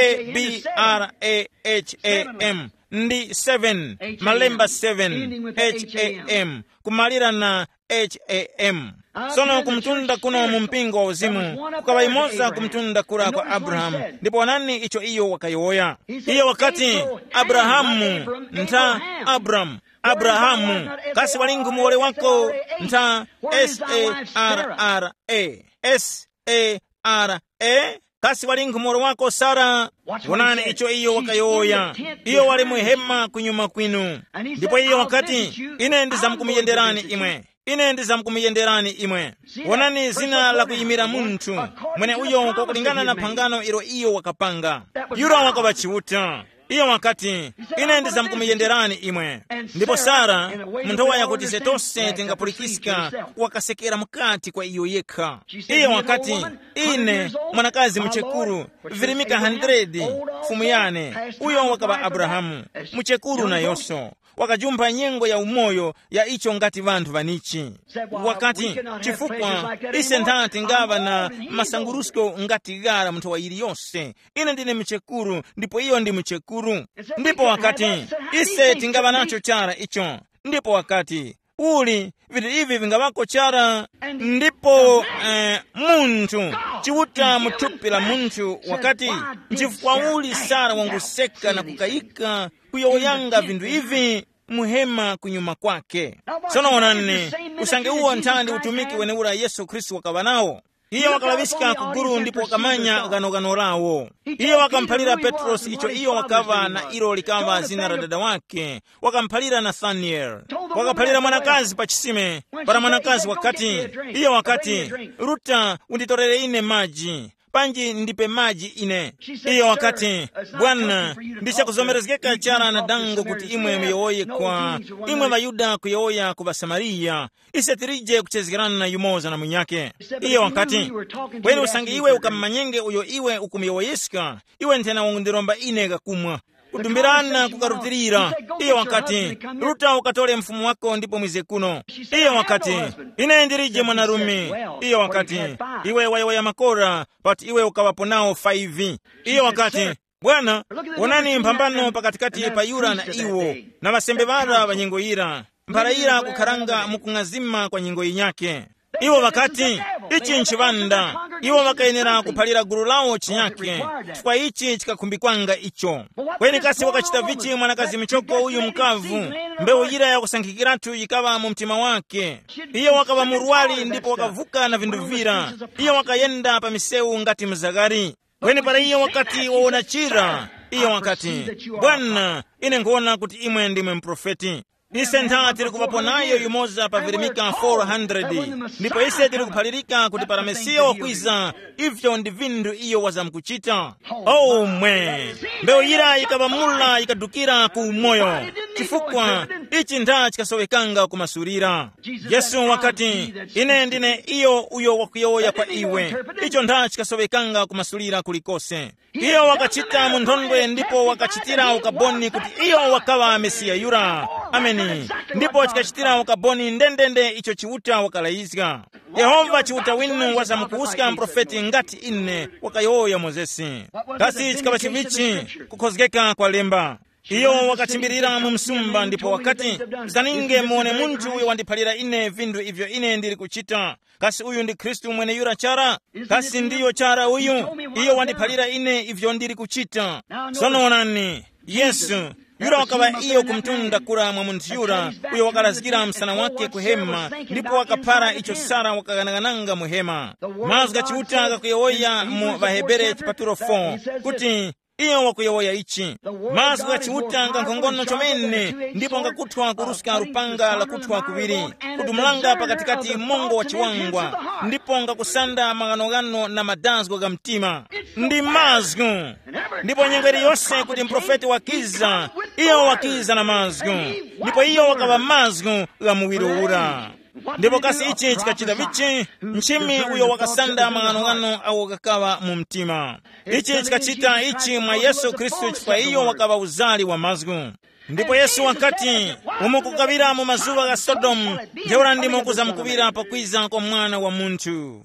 A-B-R-A-H-A-M. Ndi 7. Malemba 7. H-A-M. Kumalira na H-A-M. Sono kumtunda kuno mumpingo wa uzimu. Kukawa imoza kumtunda kura kwa Abrahamu. Ndipo wanani icho iyo wakayoya. Iyo wakati Abrahamu. Nta Abrahamu. Kasi walingu muwole wako. Nta S-A-R-R-A. S-A-R-A. Kasi walingu muwole wako Sara. Wanani icho iyo wakayoya. Iyo wali muhema kunyuma kwinu. Ndipo iyo wakati ine ndiza mkumiyenderani imwe. Ine ndiza mkumiyenderani imwe. Wanani zina la kuyimira muntu. Mwene uyo kwa kulingana na pangano ilo iyo wakapanga. Yura wakabachiuta. Iyo wakati ine ndiza mkumiyenderani imwe. Ndipo Sara muntowa yakuti setose tingapulikisika wakasekera mkati kwa iyo yeka. Iyo wakati ine mwanakazi mchekuru virimika 100 fumuyane. Uyo wakaba Abrahamu mchekuru na yoso. Wakajumba nyengo ya umoyo ya icho ngati vantu vanichi. Wakati chifukwa ise ntati ngava na masangurusko ngati gara mtu wa ili yose. Ine ndine mchekuru, ndipo iyo ndi mchekuru. Ndipo wakati ise tingava nacho chara icho. Ndipo wakati uli vitu hivi vingavako chara. Ndipo muntu chiuta mutupila muntu wakati chifukwa uli Sara wanguseka na kukaika kuyoyanga vindu hivi muhema kunyuma kwake. Sono wanane usange uo ntandi utumiki wene ura Yesu Kristu wakawa nao. iyo wakalabisika kuguru ndipo wakamanya ganogano lawo. Iyo wakamphalira Petros icho iyo wakava na ilo likava zina la dada wake. Wakamphalira Nathaniel. Wakaphalira mwanakazi pa chisime. Para mwanakazi wakati. Iyo wakati. Ruta unditorere ine maji. Panji ndipe maji ine. Iyo wakati. Bwana, ndichakuzomerezekeka chara na dango kuti imwe myoye kwa. Imwe Bayuda kuyoya kuba Samaria. Isetirije kuchezgerana na yumoza na mwenyake. Iyo wakati. Wene usangi iwe ukamanyenge uyo iwe ukumiyoyeska. Iwe ntena wangundiromba ine gakumwa. Kutumbirana kukarutirira. Iyo wakati. Ruta ukatole mfumu wako ndipo mwize kuno. Iyo wakati. Ine ndirije mwanarume. Iyo wakati. Iwe waya makora. But iwe ukawaponao 5. Iyo wakati. Bwana, onani mpambano pakatikati pa Yura na iwo. Na basembe bara banyengoyira. Mparaira kukaranga mukungazima kwa nyingo inyake. Iwo wakati, ichi nchivanda. Iwo wakaenera kuphalira guru lao chinyake. Chifukwa ichi chikakumbikwanga icho. Kweni kasi wakachita vichi mwanakazi michoko uyu mkavu. Mbeu yira ya kusankikiratu yikawa mumtima wake. Iyo wakawa muruwali ndipo wakavuka na vinduvira. Iyo wakayenda pa miseu ngati mzagari. Kweni para iyo wakati waona chira. Iyo wakati, Bwana, ine nguona kuti imwe ndimwe mprofeti. Ise ntha tiri kupaponayo yumoza pa Verimika 400. Ndipo ise tiri kuphalirika kuti para Mesiya wakwiza. Ivyo ndi vindu iyo wazamkuchita. Oh mwe, mbeu yira ikabamula ikadukira ku moyo. Chifukwa, ichi ntha chikasowekanga kumasurira. Yesu wakati, ine ndine iyo uyo wakuyoya kwa iwe. Icho ntha chikasowekanga kumasurira kulikose. Iyo wakachita munthondwe ndipo wakachitira ukaboni kuti iyo wakawa Mesiya yura. Ameni. Ndipo chikachitira ukaboni ndendende icho chiuta wakalayizga. Yehova chiuta winu wazamukuuska mprofeti ngati ine wakayoya Mozesi. Kasi chikaba chivichi kukhozgeka kwa lemba. Iyo wakachimbirira mu msumba ndipo wakati zaninge muone muntu uyo wandiphalira ine vindu ivyo ine ndiri kuchita. Kasi uyu ndi Kristu mwene yura chara? Kasi ndiyo chara uyu? Iyo wandiphalira ine ivyo ndiri kuchita. Sono onani, Yesu yura wakawa iyo kumtunda kura mwa muntu yura, uyo wakalazikira msana wake kuhema, ndipo wakaphara icho Sara wakaganananga muhema. Mazga chiuta kakuyoya mu Vahebere chipaturo 4, kuti iyo wakuyoya ichi. Mazga chiuta nkankongono chomene, ndipo ngakuthwa kuruska rupanga la kuthwa kuviri, kudumulanga pakatikati mongo wa chiwangwa, ndipo ngakusanda maganogano na madazgo ga mtima. Ndi mazgu. Ndipo nyengeri yose kuti mprofeti wakiza, iyo wakiza na mazgu. Ndipo iyo wakawa mazgu ga muwiro ura. Ndipo kasi ichi chikachita vichi, nchimi uyo wakasanda maganogano au kakawa mumtima. Ichi chikachita ichi mwa Yesu Kristu, chifukwa iyo wakawa uzali wa mazgu. Ndipo Yesu wakati umukukabira mu mazuva ga Sodomu, njeura ndimo kuzamukubira pakwiza kwa mwana wa muntu.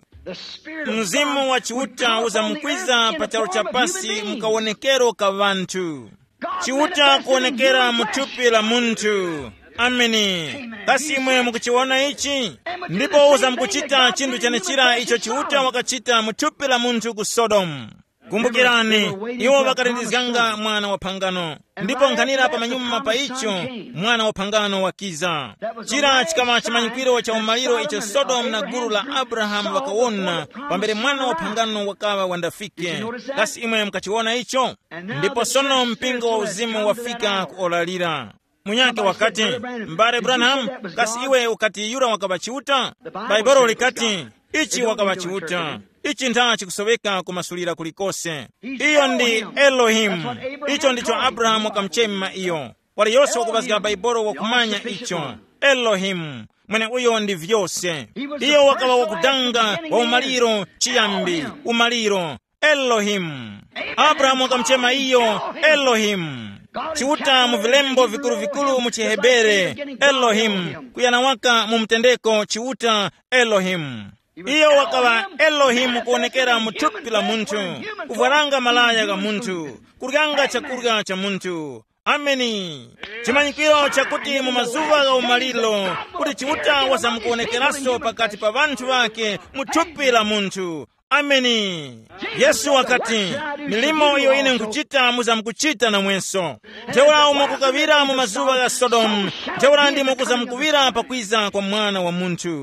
Mzimu wa chiuta uzamukwiza pachalo cha pasi mukawonekero ka vantu. Chiuta kuonekera mutupi la muntu. Ameni. Kasi imwe mukuchiona ichi? Ndipo uzamkuchita chindu chanechira icho chiuta wakachita mutupi la muntu ku Sodomu. Kumbukirani, iwo wakarindizganga mwana wa pangano. Ndipo nkhanira pa manyuma pa icho mwana wa pangano wakiza. Chira chikama chimanyikwiro cha umaliro icho Sodomu na guru la Abrahamu wakawona, pambere mwana wa pangano wakawa wandafike. Kasi imwe mkachiona icho? Ndipo sono mpingo wa uzimu wafika kuolalira. Munyake wakati, mbare Branham, kasi iwe ukati yura wakabachiuta? Baiboro likati, ichi wakabachiuta. Ichi ntha chikusoweka kumasulira kulikose. Iyo ndi Elohim. Icho ndicho Abrahamu wakamchema iyo. Wali yose wakubazika Baiboro wakumanya icho. Elohim. Mwene uyo ndi vyose. Iyo wakawa wakudanga wa umaliro chiyambi. Umaliro. Elohim. Abrahamu wakamchema iyo Elohim. Chiuta muvilembo vikulu vikulu muchihebere Elohim. Kuyanawaka mumtendeko chiuta Elohim. Iyo wakawa Elohim kuonekera mutupi la muntu, kuvaranga malaya ga muntu, kurganga chakurga cha muntu. Ameni. Chimanyikiro chakuti mu mazuva ga umalilo, kuti chiuta wasamkuonekeraso pakati pa vantu vake mutupi la muntu. Ameni. Yesu wakati, milimo iyo ine nkuchita muzamkuchita na mwenso. Njeura umukukavira mu mazuva ga Sodomu, njeura ndi mukuzamkuvira pakwiza kwa mwana wa muntu.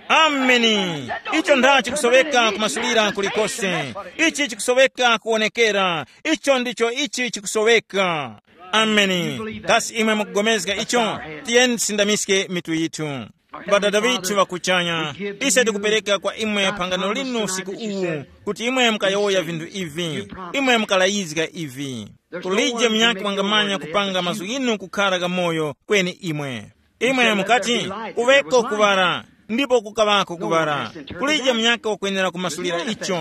Ameni. Icho nda chikusoweka kumasulira kulikose. Ichi chikusoweka kuonekera. Icho ndicho ichi chikusoweka. Ameni. Kasi imwe mukugomezga icho, tiyeni sindamiske mitu yitu. Badada vitu vakuchanya, ise tikupereka kwa imwe pangano linu usiku uwu, kuti imwe mkayoya vindu ivi, imwe mkalayizga ivi. Kulije mnyaki wangamanya kupanga mazu inu kukaraga moyo kweni imwe. Imwe mukati, kuveko kuvara, ndipo kukavako kuvara. Kulije mnyaki wakwenera kumasulira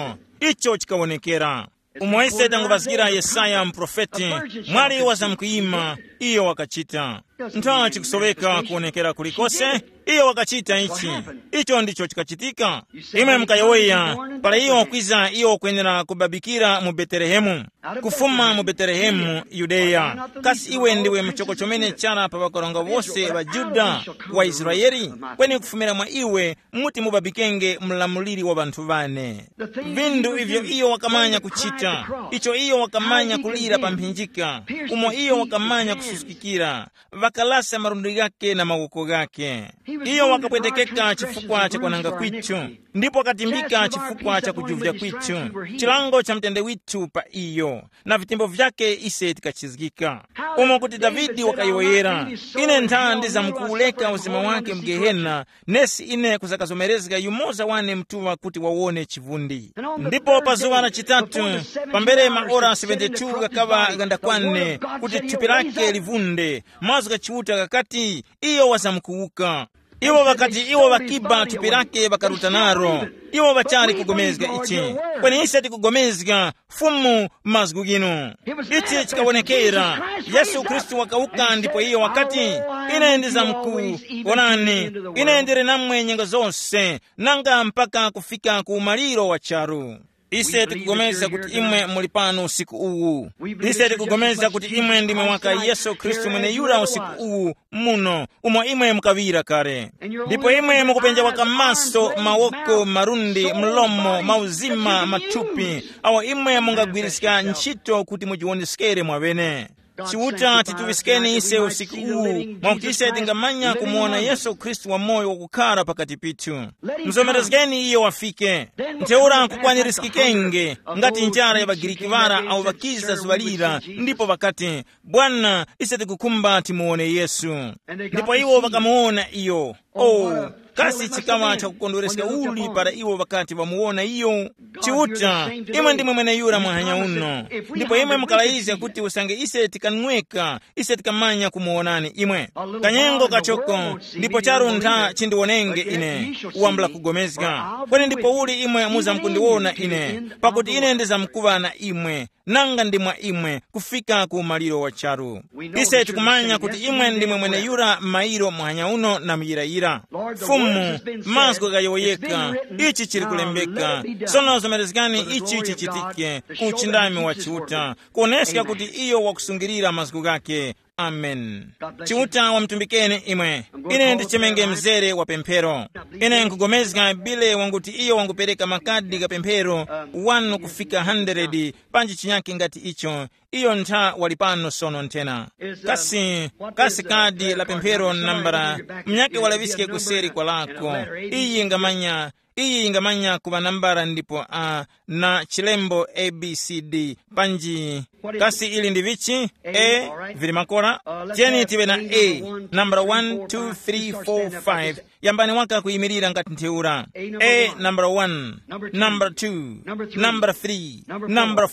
icho chikawonekera. Umwaise tangu vasikira Yesaya mprofeti, mwali wazamkuima, iyo wakachita. Nta chikusoweka kuonekera kulikose, iyo wakachita ichi. Icho ndicho chikachitika. Imwe mkayoya, pala iyo wakwiza iyo kwenera kubabikira mu Betelehemu. Kufuma mu Betelehemu, Yudeya. Kasi iwe ndiwe mchoko chomene chara pa bakoronga wose wa Juda wa Israeli. Kweni kufumira mwa iwe, muti mubabikenge mlamuliri wa bantu vane. Vindu ivyo iyo wakamanya kuchita. Icho iyo wakamanya kulira pampinjika. Umo iyo wakamanya kususikikira. Vakalasa marundi gake na mawuko gake. Iyo wakapwetekeka chifukwa cha kwananga kwichu. Ndipo katimbika chifukwa cha kujuvya kwichu. Chilango cha mtende witu pa iyo. Na vitimbo vyake ise tikachizgika. Umo kuti Davidi wakayoyera. Ine ntandi za mkuuleka uzima wake mgehena. Nesi ine kuzakazomerezga yumoza wane mtuwa kuti wawone chivundi. Ndipo pazuwa na chitatu, pambere maora 72 kakava gandakwane, kuti tupirake livunde. Mazu kachiuta kakati, iyo wazamkuuka. Iwo wakati iwo wakiba tupirake bakaruta naro. Iwo wachari kugomezga ichi. Kweni isati kugomezga fumu mazguginu. Ichi chikawonekera. Yesu Kristu wakauka ndipo iyo wakati inaendiza mkuu. Onani, inaendire namwe nyengo zose. Nanga mpaka kufika kuumaliro wa charu. Ise tikugomeza kuti imwe mulipano usiku uwu. Ise tikugomeza kuti imwe ndimwe waka Yesu Kristu mwene yura usiku uwu muno. Umo imwe mukavira kare. Ndipo imwe mukupenja waka maso, mawoko, marundi, mlomo, mauzima, matupi. Awa imwe mungagwirisika nchito kuti mujiwondisikere mwavene. Chiuta tituvisikeni ise usiku uwu, mwakuti ise tingamanya kumuona Yesu Kristu wa moyo wakukara pakati pitu. Mzomerezgeni iyo wafike. Nteura kukwanirisiki ngati njara ya bagiriki vara au bakiza zuvalira, ndipo wakati, Bwana ise tikukumba timuone Yesu. Ndipo iwo wakamuona iyo. Kasi chikama cha kukondwereska uli para iwo wakati wamuona iyo. Chiuta, imwe ndimwe mwene yura mwahanya uno. Ndipo imwe mkalaiza kuti usange ise tikanweka, ise tikamanya kumuonani imwe. Kanyengo kachoko, ndipo charu nta chindiwonenge ine, uambla kugomezga. Kweni ndipo uli imwe muza mkundiwona ine, pakuti ine ndiza mkuva na imwe. Nanga ndimwa imwe, kufika kuumaliro wa charu. Ise tikumanya kuti imwe ndimwe mwene yura mairo mwahanya uno na miyirayira. Fumu, mazgo gayoyeka, ichi chiri kulembeka. Sono zomerezgani ichi chichitike, kuchindami wa chiuta. Kuoneska kuti iyo wakusungirira mazgo gake. Amen. Chiuta wa mtumbikeni imwe. Ine ndichemenge mzere wa pempero. Ine nkugomezga bile wanguti iyo wangupereka makadi ga pempero 1 kufika 100 panji chinyaki ngati icho. Iyo nta walipano sono ntena. Kasi kadi la pempero nambara. Mnyake walavisike kuseri kwa lako. Iyi ingamanya kuwa nambara ndipo na chilembo ABCD panji. Kasi ili ndivichi A vilimakora. Tieni tiwe na A nambara 1 2 3 4 5 yambani waka kuimirira ngati nteura. A nambara 1, nambara 2, nambara 3, nambara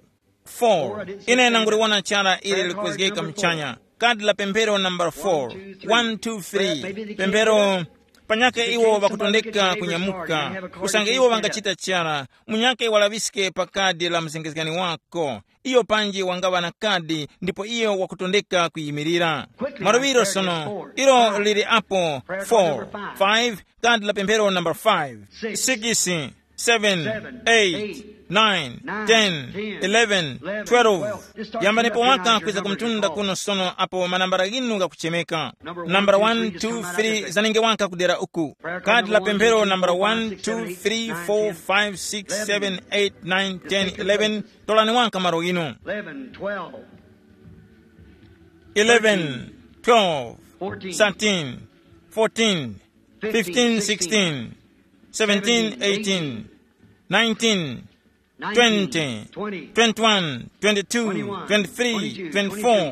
4. Ine nanguriwana chara ili likwezgeka mchanya. Kadi la pempero nambara 4 1 2 3 pempero. Panyake iwo wakutondeka kunyamuka. Kusange iwo wangachita chara. Munyake walaviske pa kadi la mzengezgani wako. Iyo panji wangawa na kadi, ndipo iyo wakutondeka kuyimirira. Maruviro sono, ilo liri apo 4, 5, kadi la pempero number 5, 6, 7, 8, 9, 10, 11, 12. Yambanipo waka kwiza kumtunda kuno sono apo manambara ginu ga kuchemeka. Nambara 1, 2, 3 zaninge waka kudera uku. Kadi la pempero nambara 1, 2, 3, 4, 5, 6, 7, 8, 9, 10, 11. Tolani waka maro ginu. 11, 12, 13, 14, 15, 16, 17, 18, 19, 20, 21, 22, 23, 24,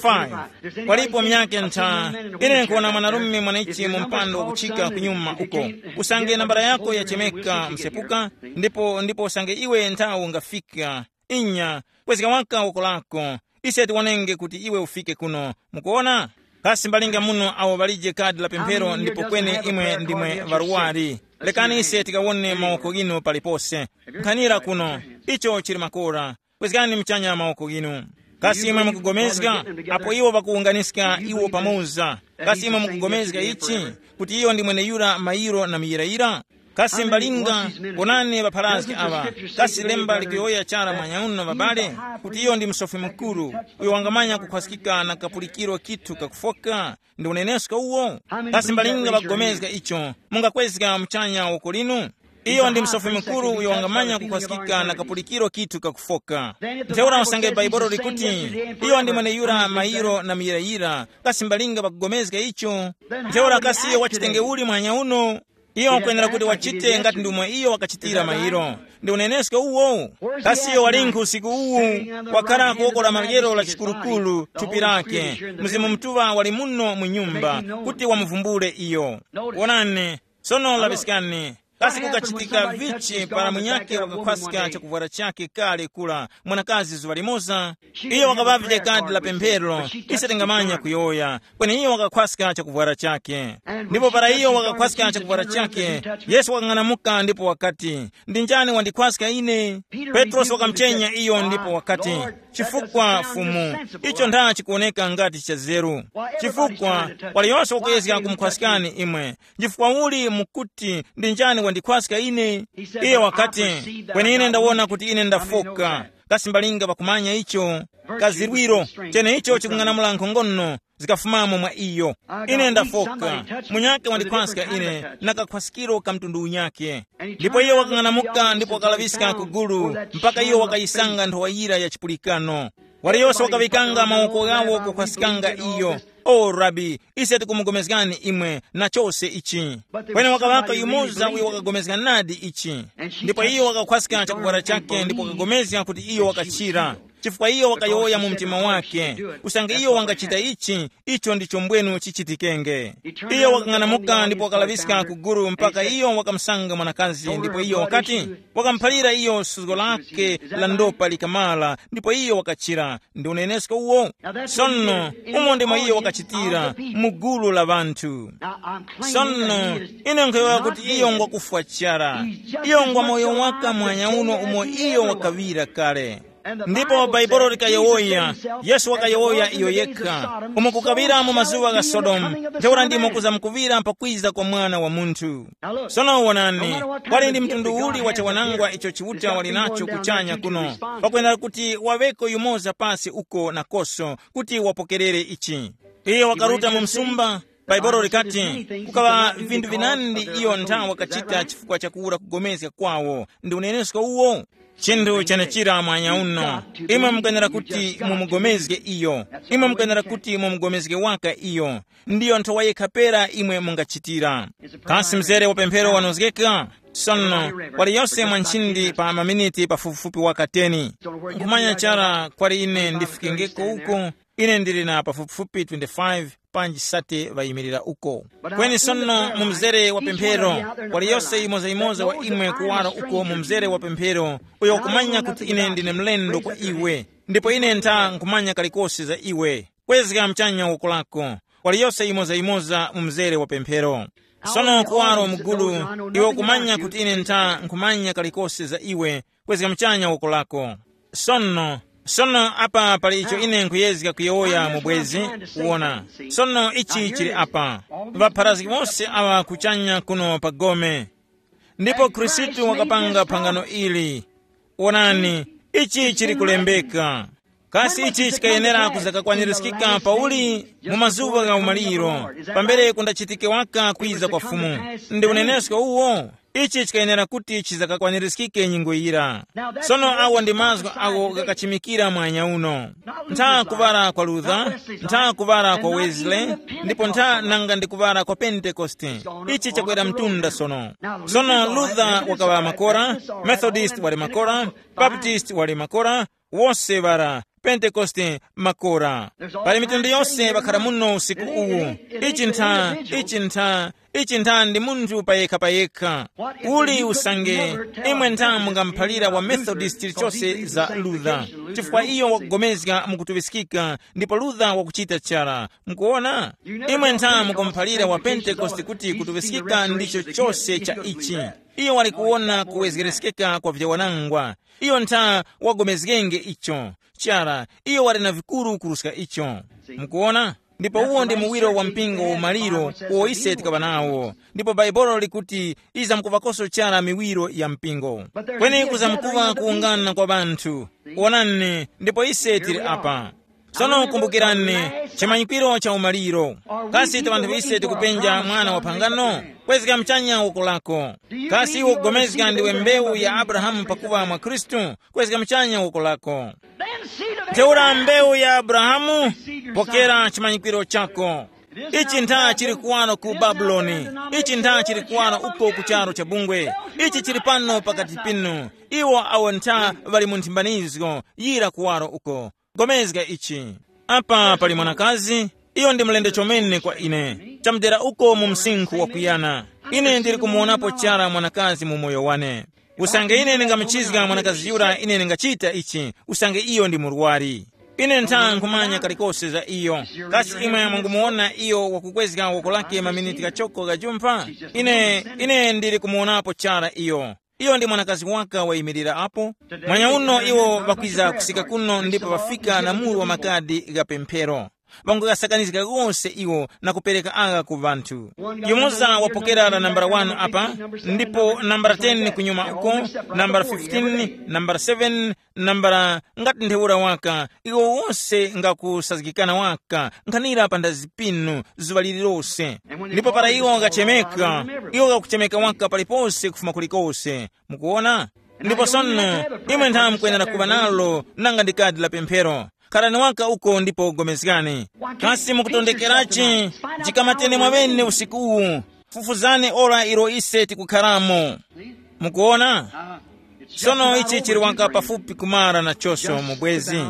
25. Palipo myake nta ine nkuona mwanarume mwanaichi mumpando kuchika kunyuma uko. Usange nambara yako yachemeka msepuka, ndipo usange iwe ntao ngafika. Inya, kwezika waka uko lako. Isi atiwanenge kuti iwe ufike kuno. Mukuona? Kasi mbalinga muno awo balije kadi la pempero ndipo kwene imwe ndimwe varuwari. Lekani isi tikawone maoko gino palipose. Nkanira kuno, icho chiri makora. Kwezikani mchanya maoko gino. Kasi imwe mukugomezga, apo iwo bakuunganiska iwo pamoza. Kasi imwe mukugomezga ichi, kuti iyo ndimwene yura mairo na miyiraira. Kasi mbalinga, konane baparazi aba. Kasi lemba likiyoya chara mwanyauna babale, kuti iyo ndi msofi mkuru. Uyo wangamanya kukwasikika na kapulikiro kitu kakufoka. Ndi uneneska uwo. Kasi mbalinga bakugomezga icho, munga kwezika mchanya ukolinu. Iyo ndi msofi mkuru uyo wangamanya kukwasikika na kapulikiro kitu kakufoka. Nteura usange baiboro likuti, iyo ndi mwene yura mairo na miyiraira. Kasi mbalinga bakugomezga icho. Nteura kasi iyo wachitenge uli mwanya uno. Iyo kwenera kuti wachite ngati ndumwe iyo wakachitira mairo. Ndi uneneska uwo. Kasi iyo walinku usiku uwu. Wakara kuokola maligero la chikurukulu tupirake. Mzimu mtuwa walimuno mwinyumba. Kuti wamuvumbule iyo. Wonane. Sono labiskane. Kasi kukachitika vichi para mwenyake wakakwasika chakuvara chake kale kula mwanakazi zuwa limoza. Iyo wakabavile kadi la pempero, isatengamanya kuyoya. Kwene iyo wakakwasika chakuvara chake. Ndipo para iyo wakakwasika chakuvara chake, Yesu wakanganamuka ndipo wakati. Ndinjani wandikwasika ine. Petros wakamchenya iyo ndipo wakati. Chifukwa fumu, icho nda chikuoneka ngati cha zeru. Chifukwa, wali yonso wakwezika kumkwasikani imwe. Chifukwa uli mukuti, ndinjani wandikwasika ine. Iyo wakati, kwene ine ndawona kuti ine ndafoka. Kasi mbalinga bakumanya icho. Kazirwiro, chene icho chikung'anamula nkhongono, zikafumamo mwa iyo. Ine ndafoka, munyake wandikwasika ine, nakakwasikiro kamtundu unyake. Ndipo iyo wakang'anamuka, ndipo wakalabisika kugulu, mpaka iyo wakayisanga nthowaira ya chipulikano. Wali yonso wakabikanga maoko yawo kukwasikanga iyo. O Rabi, ise tikumugomezgani imwe na chose ichi. Kwene wakawaka yumoza uyo wakagomezga nadi ichi. Ndipo iyo wakakwasika chakuvara chake, ndipo wakagomezga kuti iyo wakachira. Chifukwa iyo wakayoya mu mtima wake. Usange iyo wangachita ichi, icho ndicho mbwenu chichitikenge. Iyo wakang'anamuka ndipo wakalabisika kuguru mpaka iyo wakamsanga mwanakazi. Ndipo iyo wakati wakampalira iyo sugo lake la ndopa likamala. Ndipo iyo wakachira. Ndi unenesko uwo. Sono umo ndimo iyo wakachitira mugulu la bantu. Sono ine nkewa kuti iyo ngwa kufwa chara. Iyo ngwa moyo waka mwanya uno umo iyo wakavira kale. Ndipo baibolo likayowoya, Yesu wakayowoya iyo yeka. Umo kukavira mu mazuwa ga Sodomu, nteura ndimo kuzamukuvira mpakwiza kwa mwana wa muntu. Sono wonani, wali ndi mtundu uli wacha wanangwa icho chiwuta walinacho kuchanya kuno. Wakwenda kuti waweko yumoza pasi uko na koso, kuti wapokerere ichi. Iyo wakaruta mu msumba, baibolo likati, kukawa vindu vinandi iyo nta wakachita chifukwa chakura kugomezga kwawo. Ndi unenesko uwo. Chindu chanachira mwanya uno. Imwe mkanera kuti mumugomezge iyo. Imwe mkanera kuti mumugomezge waka iyo. Ndiyo ntowaye kapera imwe mungachitira. Kasi mzere wa pempero wanozgeka. Sono, wali yose mwanchindi pa maminiti pa fufupi waka 10. Nkumanya chara kwari ine ndifikingeko uko. Ine ndirina pa fufupi 25. Panji sate vayimirira uko. Kweni sono mumzere wa pempero. Wali yose imoza wa imwe kuwara uko mumzere wa pempero. Uyo kumanya kuti ine ndine mlendo kwa iwe. Ndipo ine nta nkumanya kalikosi za iwe. Kwezika mchanya uko lako. Wali yose imoza mumzere wa pempero. Sono kuwaro mugulu. Iwe kumanya kuti ine nta nkumanya kalikosi za iwe. Kwezika mchanya uko lako. Sono apa pali icho ine nkuyezika kuyoya mubwezi uona. Sono ichi chili apa. Vaparazi mose awa kuchanya kuno pagome. Ndipo Kristu wakapanga pangano ili. Uonani, ichi chili kulembeka. Kasi ichi chikayenera kuzaka kwanirusikika pauli mumazuva ga umaliro. Pambere kundachitike waka kwiza kwa fumu. Ndi unenesko uwo. ichi chikayenera kuti chizakakwaniritsikike nyengo ira. Tsono awo ndi mazwi awo gakachimikira mwanya uno. Ntha kuvala kwa Luther, ntha kuvala kwa Wesley, ndipo ntha nanga ndi kuvala kwa Pentecoste. Ichi chakwera mtunda sono. Sono Luther wakavala makora, Methodist wali makora, Baptist wali makora, wonse vara Pentecoste makora. Pali mitundu yonse bakhala muno usiku uwu. Ichi ntha ndi munthu payekha. Uli usange imwe ntha mungamphalira wa Methodist chilichonse za Luther. Chifukwa iyo wakugomezga mukutubisikika, ndipo Luther wakuchita tchala. Mukuona? Imwe ntha mukumphalira wa Pentecoste kuti kutubisikika ndicho chose cha ichi. Iyo wali kuona kuwezeresekeka kwa vyawanangwa. Iyo ntha wagomezgenge icho. Chara, iyo wali na vikuru kurusika icho. Mukuona? Ndipo uwo ndi muwiro wa mpingo umaliro uwo ise tikaba nawo. Ndipo Baibolo likuti iza mkuvakoso chara miwiro ya mpingo. Kweni kuzamkuva kuungana kwa bantu. Uonane, ndipo ise tiri apa. Sono kumbukirane, chimanyikwiro cha umaliro. Kasi tabantu ise tikupenja mwana wa pangano, kwezika mchanya uko lako. Kasi iwo kugomezga ndiwe mbewu ya Abrahamu pakuva mwa Kristu, kwezika mchanya uko lako. Teura mbewu ya Abrahamu, pokera chimanyikwiro chako. Ichi ntha chiri kuwano ku Babuloni. Ichi ntha chiri kuwano uko kucharo cha bungwe. Ichi chiri pano pakati pinu. Iwo awo ntha vali munthimbanizgo, yira kuwaro uko. Gomezga ichi. Apa pali mwanakazi, iyo ndi mlende chomene kwa ine. Chamdera uko mu msinkhu wa kuyana. Ine ndiri kumuonapo chara mwanakazi mu moyo wane. Usange ine ningamchizga mwanakazi yura ine ningachita ichi. Usange iyo ndi murwari. Ine ntha nkumanya kalikose za iyo. Kasi imwe mungumuona iyo wakukwezga wako lake maminiti kachoko gajumpa. Ine ndiri kumuonapo chara iyo. Iyo ndi mwanakazi waka waimirira apo. Mwanya uno iwo bakwiza kusika kuno ndipo bafika na mulu wa makadi gapemphero. Bangu gasakanizika gonse iwo na kupereka aga ku bantu. Yumoza wapokera la nambara 1 apa, ndipo nambara 10 kunyuma uko, nambara 15, nambara 7, nambara ngati ntheura waka, iwo wonse ngakusazikikana waka, nkanira panda zipinu, zuvalililose. Ndipo para iwo gachemeka, iwo gakuchemeka waka palipose kufuma kulikose. Mukuona? Ndipo sono, imwe ntha mkwenera kuva nalo, nanga ndikadi la pemphero. Karani waka uko ndipo gomezgani. Kasi mukutondekerachi, jikamatene mwabene usiku. Fufuzane ora iro ise tikukharamo. Mukuona? Sono ichi chiri waka pafupi kumara na choso mubwezi.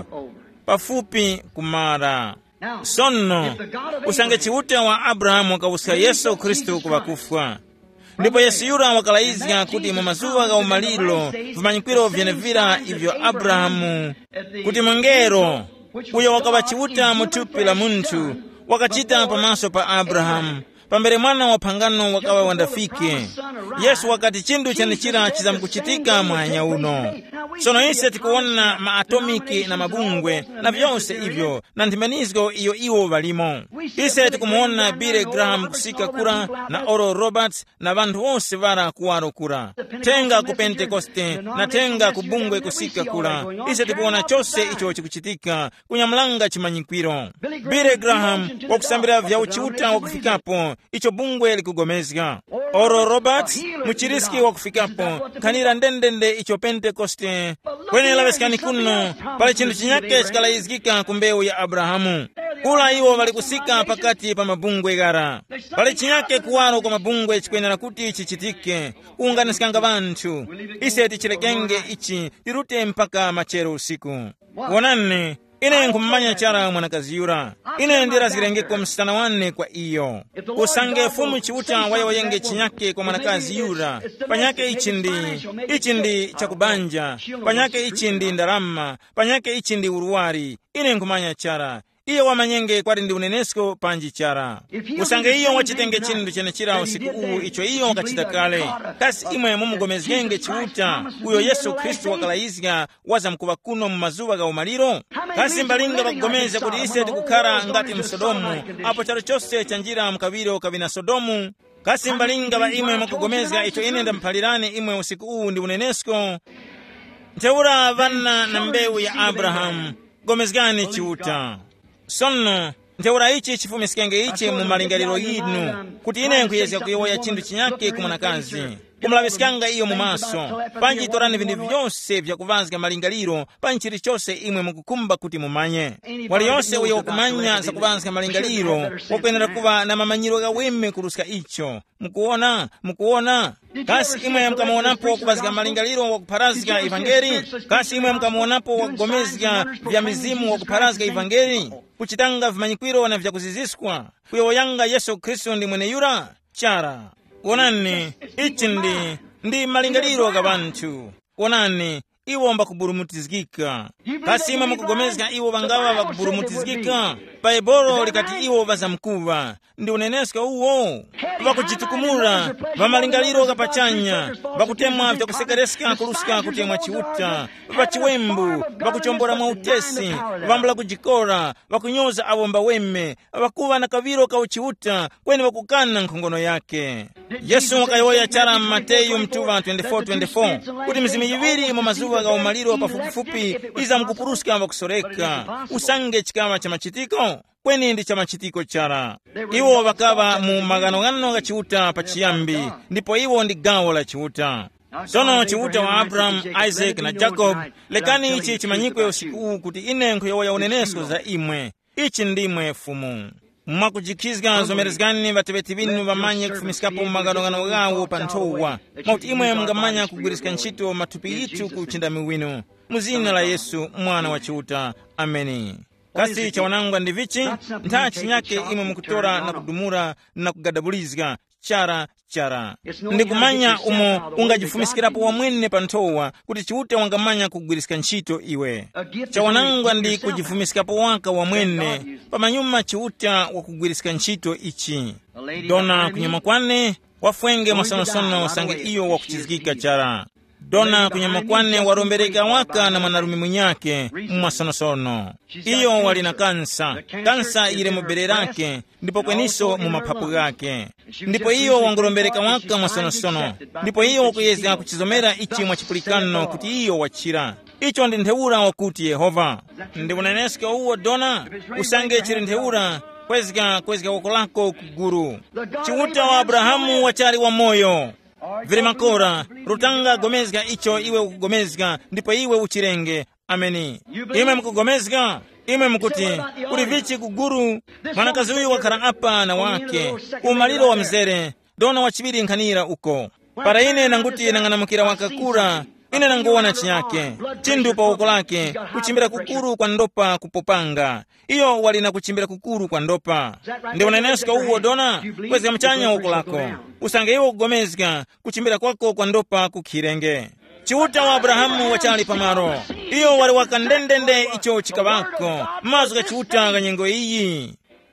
Pafupi kumara. Sono, usange chiuta wa Abrahamu wakawuska Yesu Kristu kuwakufwa. Ndipo Yesu yura wakalaizga kuti mumazuwa ga umalilo vimanyikwiro vyenevira ivyo Abrahamu kuti mongero uyo wakawachiuta mutupi la muntu wakachita pamaso pa Abrahamu pambere mwana wa pangano wakawa wandafike. Yesu wakati chindu chanichira chizamkuchitika mwanya uno. Sono ise tikuona maatomiki na mabungwe na vyonse ivyo na nthimbanizgo iyo iwo valimo. Ise tikumuona Billy Graham kusika kura na Oral Roberts na vantu wonse vara kuwaro kura. Tenga ku Pentecoste na tenga ku bungwe kusika kura. Ise tikuona chose icho chikuchitika kunyamlanga chimanyikwiro. Billy Graham wakusambira vya uchiuta wakufikapo icho bungwe likugomezga. Oral Roberts muchiriski wakufikapo kanira ndendende icho Pentecoste. Kwenye lavesikani kuno pale chindu chinyake chikalaizgika kumbewu ya Abrahamu. Ula iwo walikusika pakati pa mabungwe gara. Pale chinyake kuwaro kwa mabungwe chikwenera kuti chichitike. Kuunganisikanga vantu. Ise tichirekenge ichi tirute mpaka machero usiku. Wonane. Ine nkumanya chara mwanakazi yura. Ine ndira zirengeko msitana wane kwa iyo. Usange fumu chiuta wayenge chinyake kwa mwanakazi yura. Panyake ichindi chakubanja. Panyake ichindi ndarama. Panyake ichindi uruwari. Ine nkumanya chara. Iyo wamanyenge kwari ndi unenesko panji chara. Usange iyo wachitenge chindu chene chira usiku uwu icho iyo wakachita kale. Kasi imwe mumugomezgenge chiuta uyo Yesu Kristu wakalaizga waza mkuva kuno mumazuwa ga umaliro. Kasi mbalinga wakugomeza kuti ise tikukara ngati msodomu apo charo chose chanjira mkaviro kavina Sodomu. Kasi mbalinga wa imwe mukugomezga icho ine ndampalirane imwe usiku uwu ndi unenesko. Nteura vana na mbewu ya Abraham gomezgani chiuta. Sono, nteura ichi chifumisikenge ichi mu malingaliro yinu, kuti ine nkuyezga kuyoya chindu chinyake kumwanakazi. kumulavisikanga iyo mumaso. Panji torani vindu vyonse vyakuvazika malingaliro panji chilichonse imwe mukukumba kuti mumanye. Waliyonse uyo wakumanya zakuvazika malingaliro wakwenera kuva na mamanyiro gaweme kulusika icho. Mukuona? Kasi imwe mkamuonapo kuvazika malingaliro wakuparazika evangeli? Kasi imwe mkamuonapo wakugomezika vya mizimu wakuparazika evangeli? Kuchitanga vimanyikwiro na vyakuziziswa kuyoyanga Yesu Kristo ndi mwene yura chara. Wonani, ichi ndi malingaliro ga bantu. Wonani, iwo mbakuburumutizikika. Kasi imwe mukugomezika iwo bangawa bakuburumutizikika. Baibolo likati iwo bazamkuva. Ndi uneneska uwo. Bakuchitukumula, bamalingaliro gapachanya. Bakutemwa vyakusekereska kulusika kutemwa chiuta. Bachiwembu, bakuchombora mwautesi. Bambula kujikora, bakunyoza awomba weme. Bakuva na kaviro kauchiuta, kweni bakukana nkongono yake. Yesu wakayoya chara Mateyu mtuva 24:24. Kuti mizimu yiviri mu mazuwa ga umaliro pafupifupi iza mkupuruska bakusoreka. Usange chikama cha machitiko. Kweni ndi cha machitiko chara. Iwo bakaba mu maganogano ga chiuta pa chiyambi. Ndipo iwo ndi gawo la chiuta. Sono chiuta wa Abraham, Isaac na Jacob. Lekani ichi chimanyikwe usiku kuti ine nkuyoya unenesko za imwe. Ichi ndimwe fumu. Mmakujikizga zomerezgani vatebeti vinu vamanye kufumisikapo maganogano gawo pantowa. Mauti imwe mngamanya kugwirisika ntchito matupi itu kuchinda miwinu. Muzina la Yesu mwana wa chiuta. Ameni. Kasi cha wanangwa ndi vichi, ntachi nyake imwe mkutora na kudumura na kugadabulizga chara. Ndikumanya umo ungajifumisikirapo wamwene pantowa kuti chiuta wangamanya kugwirisika ntchito iwe. Cha wanangwa ndi kujifumisikirapo waka wamwene pamanyuma chiuta wakugwirisika ntchito ichi. Dona kunyama kwane wafwenge masonosono sange iyo wakuchizikika chara. Dona kunyama kwane warombereka waka na manarumi mwinyake mmasonosono. Iyo walina kansa ile mubere rake, ndipo kweniso mumapapu gake. Ndipo iyo wangurombereka waka masonosono. Ndipo iyo wakuyeza kuchizomera ichi mwachipulikano kuti iyo wachira. Icho ndi ntheura wakuti Yehova. Ndi uneneska uwo Dona, usange chiri ntheura, kwezika wako lako kuguru. Chiuta wa Abrahamu wachari wa moyo. Vile makora, rutanga gomezga icho iwe ukugomezga, ndipo iwe uchirenge. Ameni. Ime mkugomezga, ime mkuti, uri vichi kuguru, manakazi uyu wakara apa na wake, umaliro wa mzere, Dona wachibiri nkanira uko. Para ine nanguti nanganamukira wakakura, ine nanguwana chinyake, chindu pa uko lake, kuchimbira kukuru kwa ndopa kupopanga. Iyo walina kuchimbira kukuru kwa ndopa. Ndi uneneska uwo Dona, kwezga mchanya uko lako. Usange iwo kugomezga, kuchimbira kwako kwa ndopa kukhirenge. Chiuta wa Abrahamu wachali pamaro. Iyo wali wakandendende icho chikabako. Mazu ka chiuta ganyengo iyi.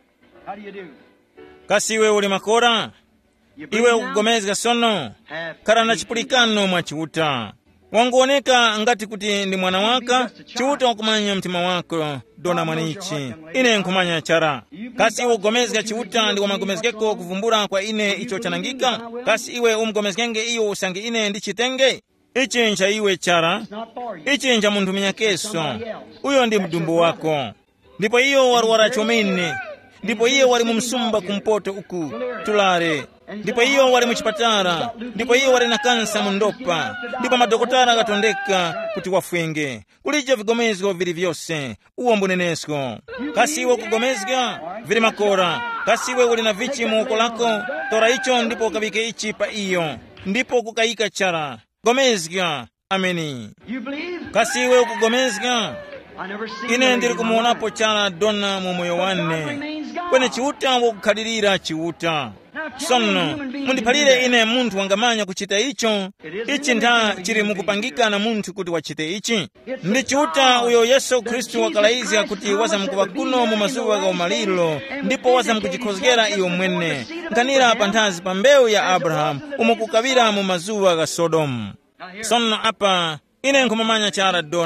Kasi iwe uli makora. Iwe ukugomezga sono. Karana chipulikano mwa chiuta. Wanguoneka ngati kuti ndi mwana waka. Chiuta wakumanya mtima wako. Dona mwanichi. Ine nkumanya chara. Kasi iwe ugomezga chiuta ndi wamagomezgeko kuvumbura kwa ine icho chanangika. Kasi iwe umgomezgenge iyo usange ine ndichitenge. Ichi ncha iwe chara. Ichi ncha muntu minyakeso. Uyo ndi mdumbu wako. Ndipo iyo waruwara chomene. Ndipo iyo wali mumsumba kumpoto uku tulare. Ndipo iyo wali muchipatara. Ndipo iyo wali na kansa mundopa. Ndipo madokotara gatondeka kuti wafwenge. Kulija vigomezgo vili vyose. Uwo mbunenesko. Kasi iwe kugomezga vili makora. Kasi iwe uli na vichi muuko lako. Tora icho ndipo kabike ichi pa iyo. Ndipo kukaika chara. Gomezga. Ameni. Kasi iwe ukugomezga. Ine ndiri kumuonapo chara Dona mu moyo wane. Kwene chiuta wakukadirira chiuta. Sono, mundipalire ine muntu wangamanya kuchita icho. Ichi nda chiri mukupangika na muntu kuti wachite ichi. Ndi chiuta uyo Yesu Kristu wakalaizia kuti waza mkuwa kuno mu mazuwa ga umalilo. Ndipo waza mkuchikozgera iyo mwene. Nkanira panthazi pa mbewu ya Abraham umukukavira mu mazuwa ga Sodomu. Sono apa, ine nkumamanya chara Dona.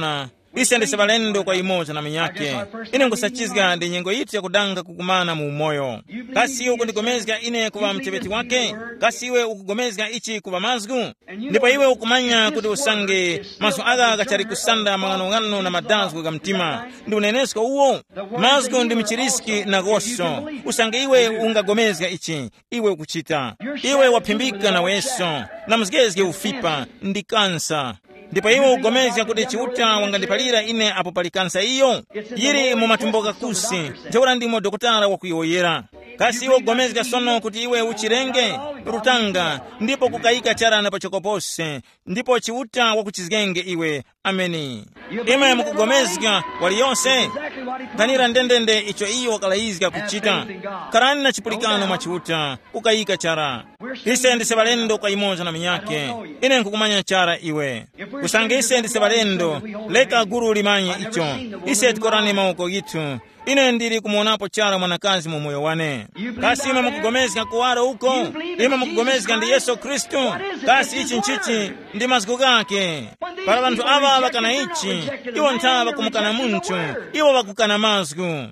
ise ndise balendo kwa imodzi na minyake ine nkusachizga ndi nyengo yitu yakudanga kukumana mu umoyo. Kasi iwe ukundigomezga ine kuva mtebeti wake, kasi iwe ukugomezga ichi kuva mazgu, ndipo iwe ukumanya kuti usange maso aga kachari kusanda mang'anong'ano na madazgo ga mtima ndi unenesko uwo. Mazgu ndi mchiriski na goso, usange iwe ungagomezga ichi iwe ukuchita. Iwe waphimbika na weso na mzigezge ufipa ndi kansa, ndipo iwe ugomezga kuti chiuta wangandipalira ine apo pali kansa iyo yiri mu matumbo kakusi njeura ndimo dokotala wakuyoyera. Kasi iwe ugomezga sono kuti iwe uchirenge rutanga ndipo kukayika charana pachokopose ndipo chiuta wakuchizgenge iwe. Ameni. Ime mukugomezga waliyonse kanira ndendende icho iyo wakalayizga kuchita karani na chipulikano machiuta kukayika chara. Ise ndise balendo kwa imodzi na minyake ine nkukumanya chara iwe. Usange ise ndise balendo leka guru limanye icho ise tikorani mauko gitu ine ndiri kumuonapo chara mwanakazi mu moyo wane. Kasi ime mukugomezga kuwaro uko, ime mukugomezga ndi Yesu Kristo. Kasi ichi nchichi ndi mazgu gake. Para bantu aba bakana ichi iwo ntaba kumukana muntu iwo bakukana mazgu.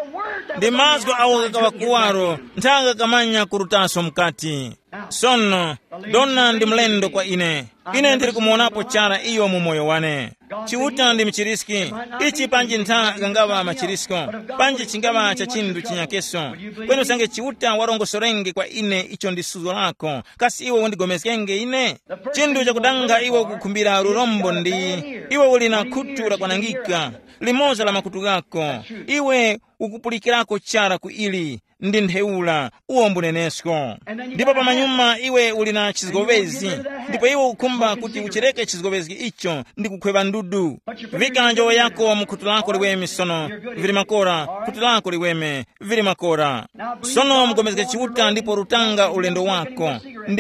Ndi mazgu awo kakawa kuwaro ntanga kamanya kurutaso mkati. Sono donna ndi mlendo kwa ine ndiri kumuonapo chara iyo mu moyo wane. Chiuta ndi mchiriski ichi panji ntha gangava machirisko panji chingava cha chindu chinyakeso kwenu sange chiuta warongosorenge kwa ine icho ndi suzo lako. Kasi iwe undigomezgenge ine chindu cha kudanga iwe ukukhumbira rurombo ndi iwe uli na khutu la kwanangika limoza la makutu gako iwe ukupulikirako chara ku ili ndi ntheula uombu nenesko. Ndipo pamanyuma iwe uli na chizgovezi ndipo iwe ukhumba kuti uchireke chizgovezi icho ndi kukhweba ndudu. Vika njowo yako mukhutu lako liweme sono vili makora khutu lako liweme vili makora. Sono mugomezge chiuta ndipo rutanga ulendo wako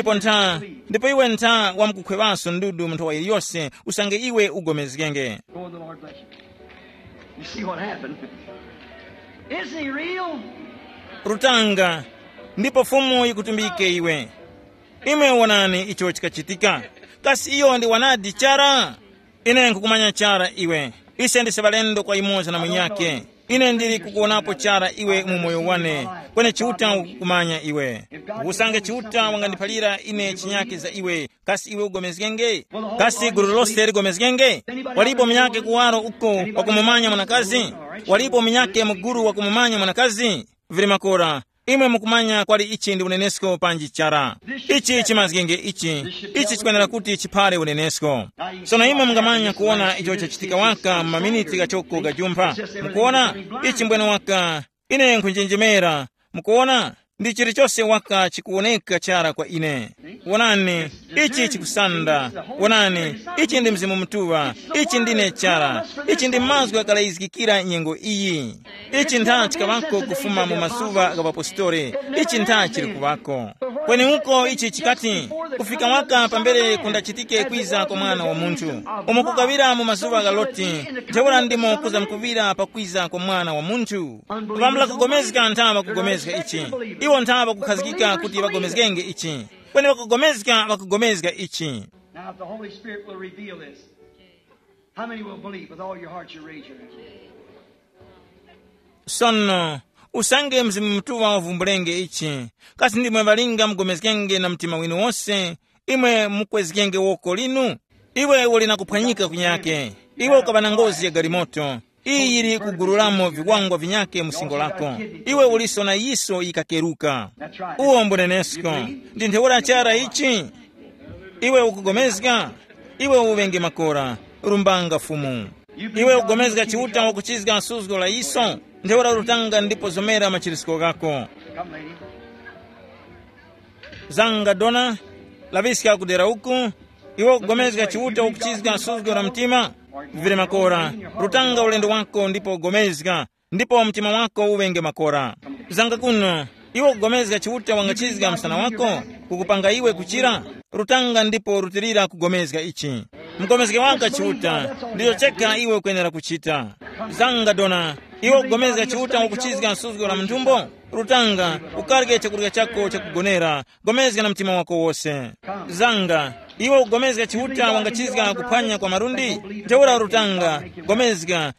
ndipo iwe ntha wamkukhwebaso ndudu mnthu wa iliyonse usange iwe ugomezgenge. You see what happened? Is he real? Rutanga ndipo fumu ikutumbike iwe. Ime wanani icho chikachitika. Kasi iyo ndi wanadi chara ine nkukumanya chara iwe. Ise ndise balendo kwa imodzi na mwinyake ine ndiri kukuonapo chara iwe mu moyo wane kwene chiuta ukukumanya iwe. Usange chiuta wangandipalira ine chinyake za iwe. Kasi iwe ugomezgenge. Kasi guru lose ligomezgenge. Walipo minyake kuwaro uko wakumumanya mwanakazi. Walipo minyake mguru wakumumanya mwanakazi vili makora. Imwe mukumanya kwali ichi ndi unenesko panji chara. Ichi chimazgenge ichi chikwenera kuti chipale unenesko. Sono imwe mungamanya kuona icho chachitika waka maminiti gachoko gajumpa. Mukuona ichi mbwene waka ine nkunjenjemera. Mukuona ndi chilichonse waka chikuoneka chara kwa ine. Wonani ichi chikusanda. Wonani ichi ndi mzimu mtuwa. Ichi ndine chara. Ichi ndi mazgu akalaizikikira nyengo iyi. Ichi ntha chikavako kufuma mu masuva gavapostore. Ichi ntha chili kuvako kweni uko ichi chikati kufika waka pambere kundachitike kwiza kwa mwana wa muntu. Umukukavira mu masuva galoti njawula ndimo kuza mkuvira pa kwiza kwa mwana wa muntu. Vamla kugomezga ntha vakugomezga ichi iwo ntha vakukhazikika kuti vagomezgenge ichi kweni vakugomezga ichi. Now if the Holy Spirit will reveal this, how many will believe with all your heart you raise your hand? Sono usange mzimu mtuwa wavumbulenge ichi. Kasi ndimwe valinga mugomezgenge na mtima winu wonse imwe mukwezgenge woko linu. Iwe uli na kuphwanyika kunyake. Iwe ukabana ngozi ya galimoto iyi ili kugurulamo viwangwa vinyake musingo lako. Iwe uliso na yiso ikakeruka. Uombo nenesko ndi ntheula chara ichi. Iwe ukugomezga iwe uvenge makora rumbanga fumu. Iwe ugomezga chiuta wakuchizga suzgo la yiso ntheula rutanga ndipo zomera machirisiko gako. Zanga dona lavisika kudera uku iwe ugomezga chiuta wakuchizga suzgo la mtima vile makora rutanga ulendo wako ndipo ugomezga ndipo mtima wako uvenge makora. Zanga kuno iwe ugomezga chiuta wangachizga msana wako kukupanga iwe kuchira rutanga ndipo rutirira kugomezga ichi. Mgomezge waka chiuta ndiyo cheka iwe kwenera kuchita. Zanga dona iwe ugomezga chiuta wakuchizga suzgo la mtumbo rutanga ukarge chakurya chako cha kugonera gomezga na mtima wako wose. Zanga iwe ugomezga chiuta wangachizga kuphwanya kwa marundi teura rutanga gomezga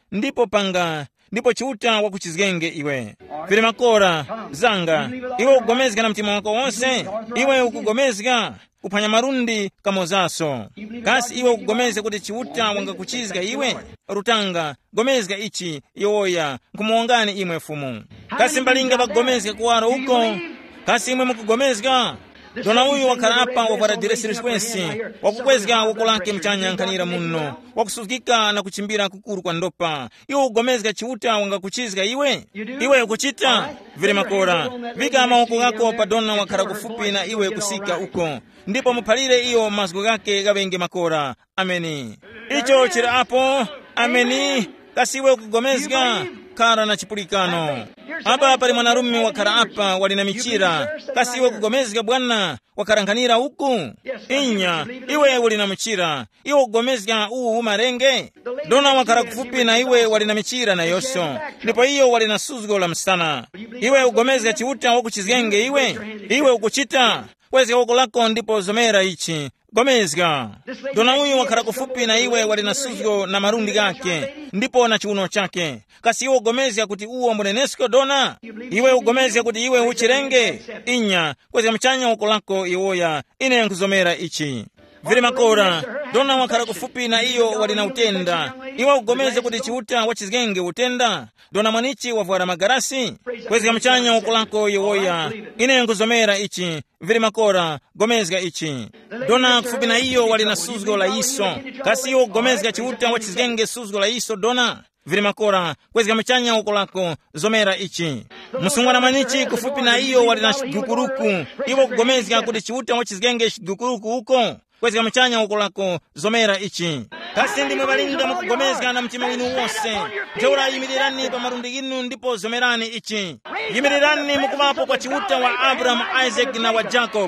ndipo chiuta wakuchizgenge iwe vile makora zanga iwe ugomezga na mtima wako wonse iwe ukugomezga kuphwanya marundi kamozaso kasi iwe ukugomeze kuti chiuta wangakuchizga iwe rutanga gomezga ichi yoya nkumuongani imwe fumu kasi mbalinga bagomezga kuwaro uko kasi imwe mukugomezga dona uyu wakarapa wavara diresi kwensi wakukwezga wakulake mchanya nkanira muno wakusukika na kuchimbira kukuru kwa ndopa iwe ugomezga chiuta wangakuchizga iwe ukuchita vile makora vika maoko gako padona wakara kufupi na iwe kusika uko ndipo mupalire iyo mazgo gake gavenge makora ameni icho chiri apo ameni kasi iwe ukugomezga kara na chipulikano hapa pali mwanarume wakara apa walina michira kasi iwe kugomezga bwana wakarankanira huku inya iwe walina michira iwe kugomezga umarenge dona wakara kufupi na iwe walina michira na yoso ndipo iyo walina suzgo la msana iwe ugomezga chiuta wakuchizgenge iwe ukuchita kwezi wako lako ndipo zomera ichi gomezga dona uyu wakara kufupi na iwe walina suzgo na marundi gake ndipo na chiuno chake kasi iwe ugomezga kuti uo mbunenesko dona iwe ugomezga kuti iwe uchirenge inya kwezi mchanya wako lako iwoya ine nkuzomera ichi vile makora dona wakara kufupi na iyo walina utenda iwe ugomeze kuti chiuta wachizgenge utenda dona mwanichi wavwara magarasi kwezi mchanya wako lako iwoya ine nkuzomera ichi vile makora gomezga ichi dona kufupi na iyo walina suzgo la iso kasi iyo gomezga chiuta wachizgenge suzgo la iso dona vile makora kwezi mchanya wako lako zomera ichi musungwana manichi kufupi na iyo walina shigukuruku iwe kugomezga kuti chiuta wachizgenge shigukuruku huko kwezi mchanya wako lako zomera ichi kasi ndimwe balinga mukugomezga na mtima winu wose teura yimirirani pa marundi ginu ndipo zomerani ichi yimirirani mukuvapo kwa chiuta wa Abraham, Isaac na wa Jacob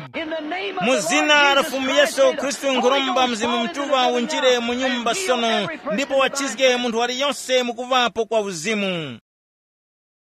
muzina rafumu Yesu Kristu nguromba mzimu mtuva unjire munyumba sono ndipo wachizge muntu wali yonse mukuvapo kwa uzimu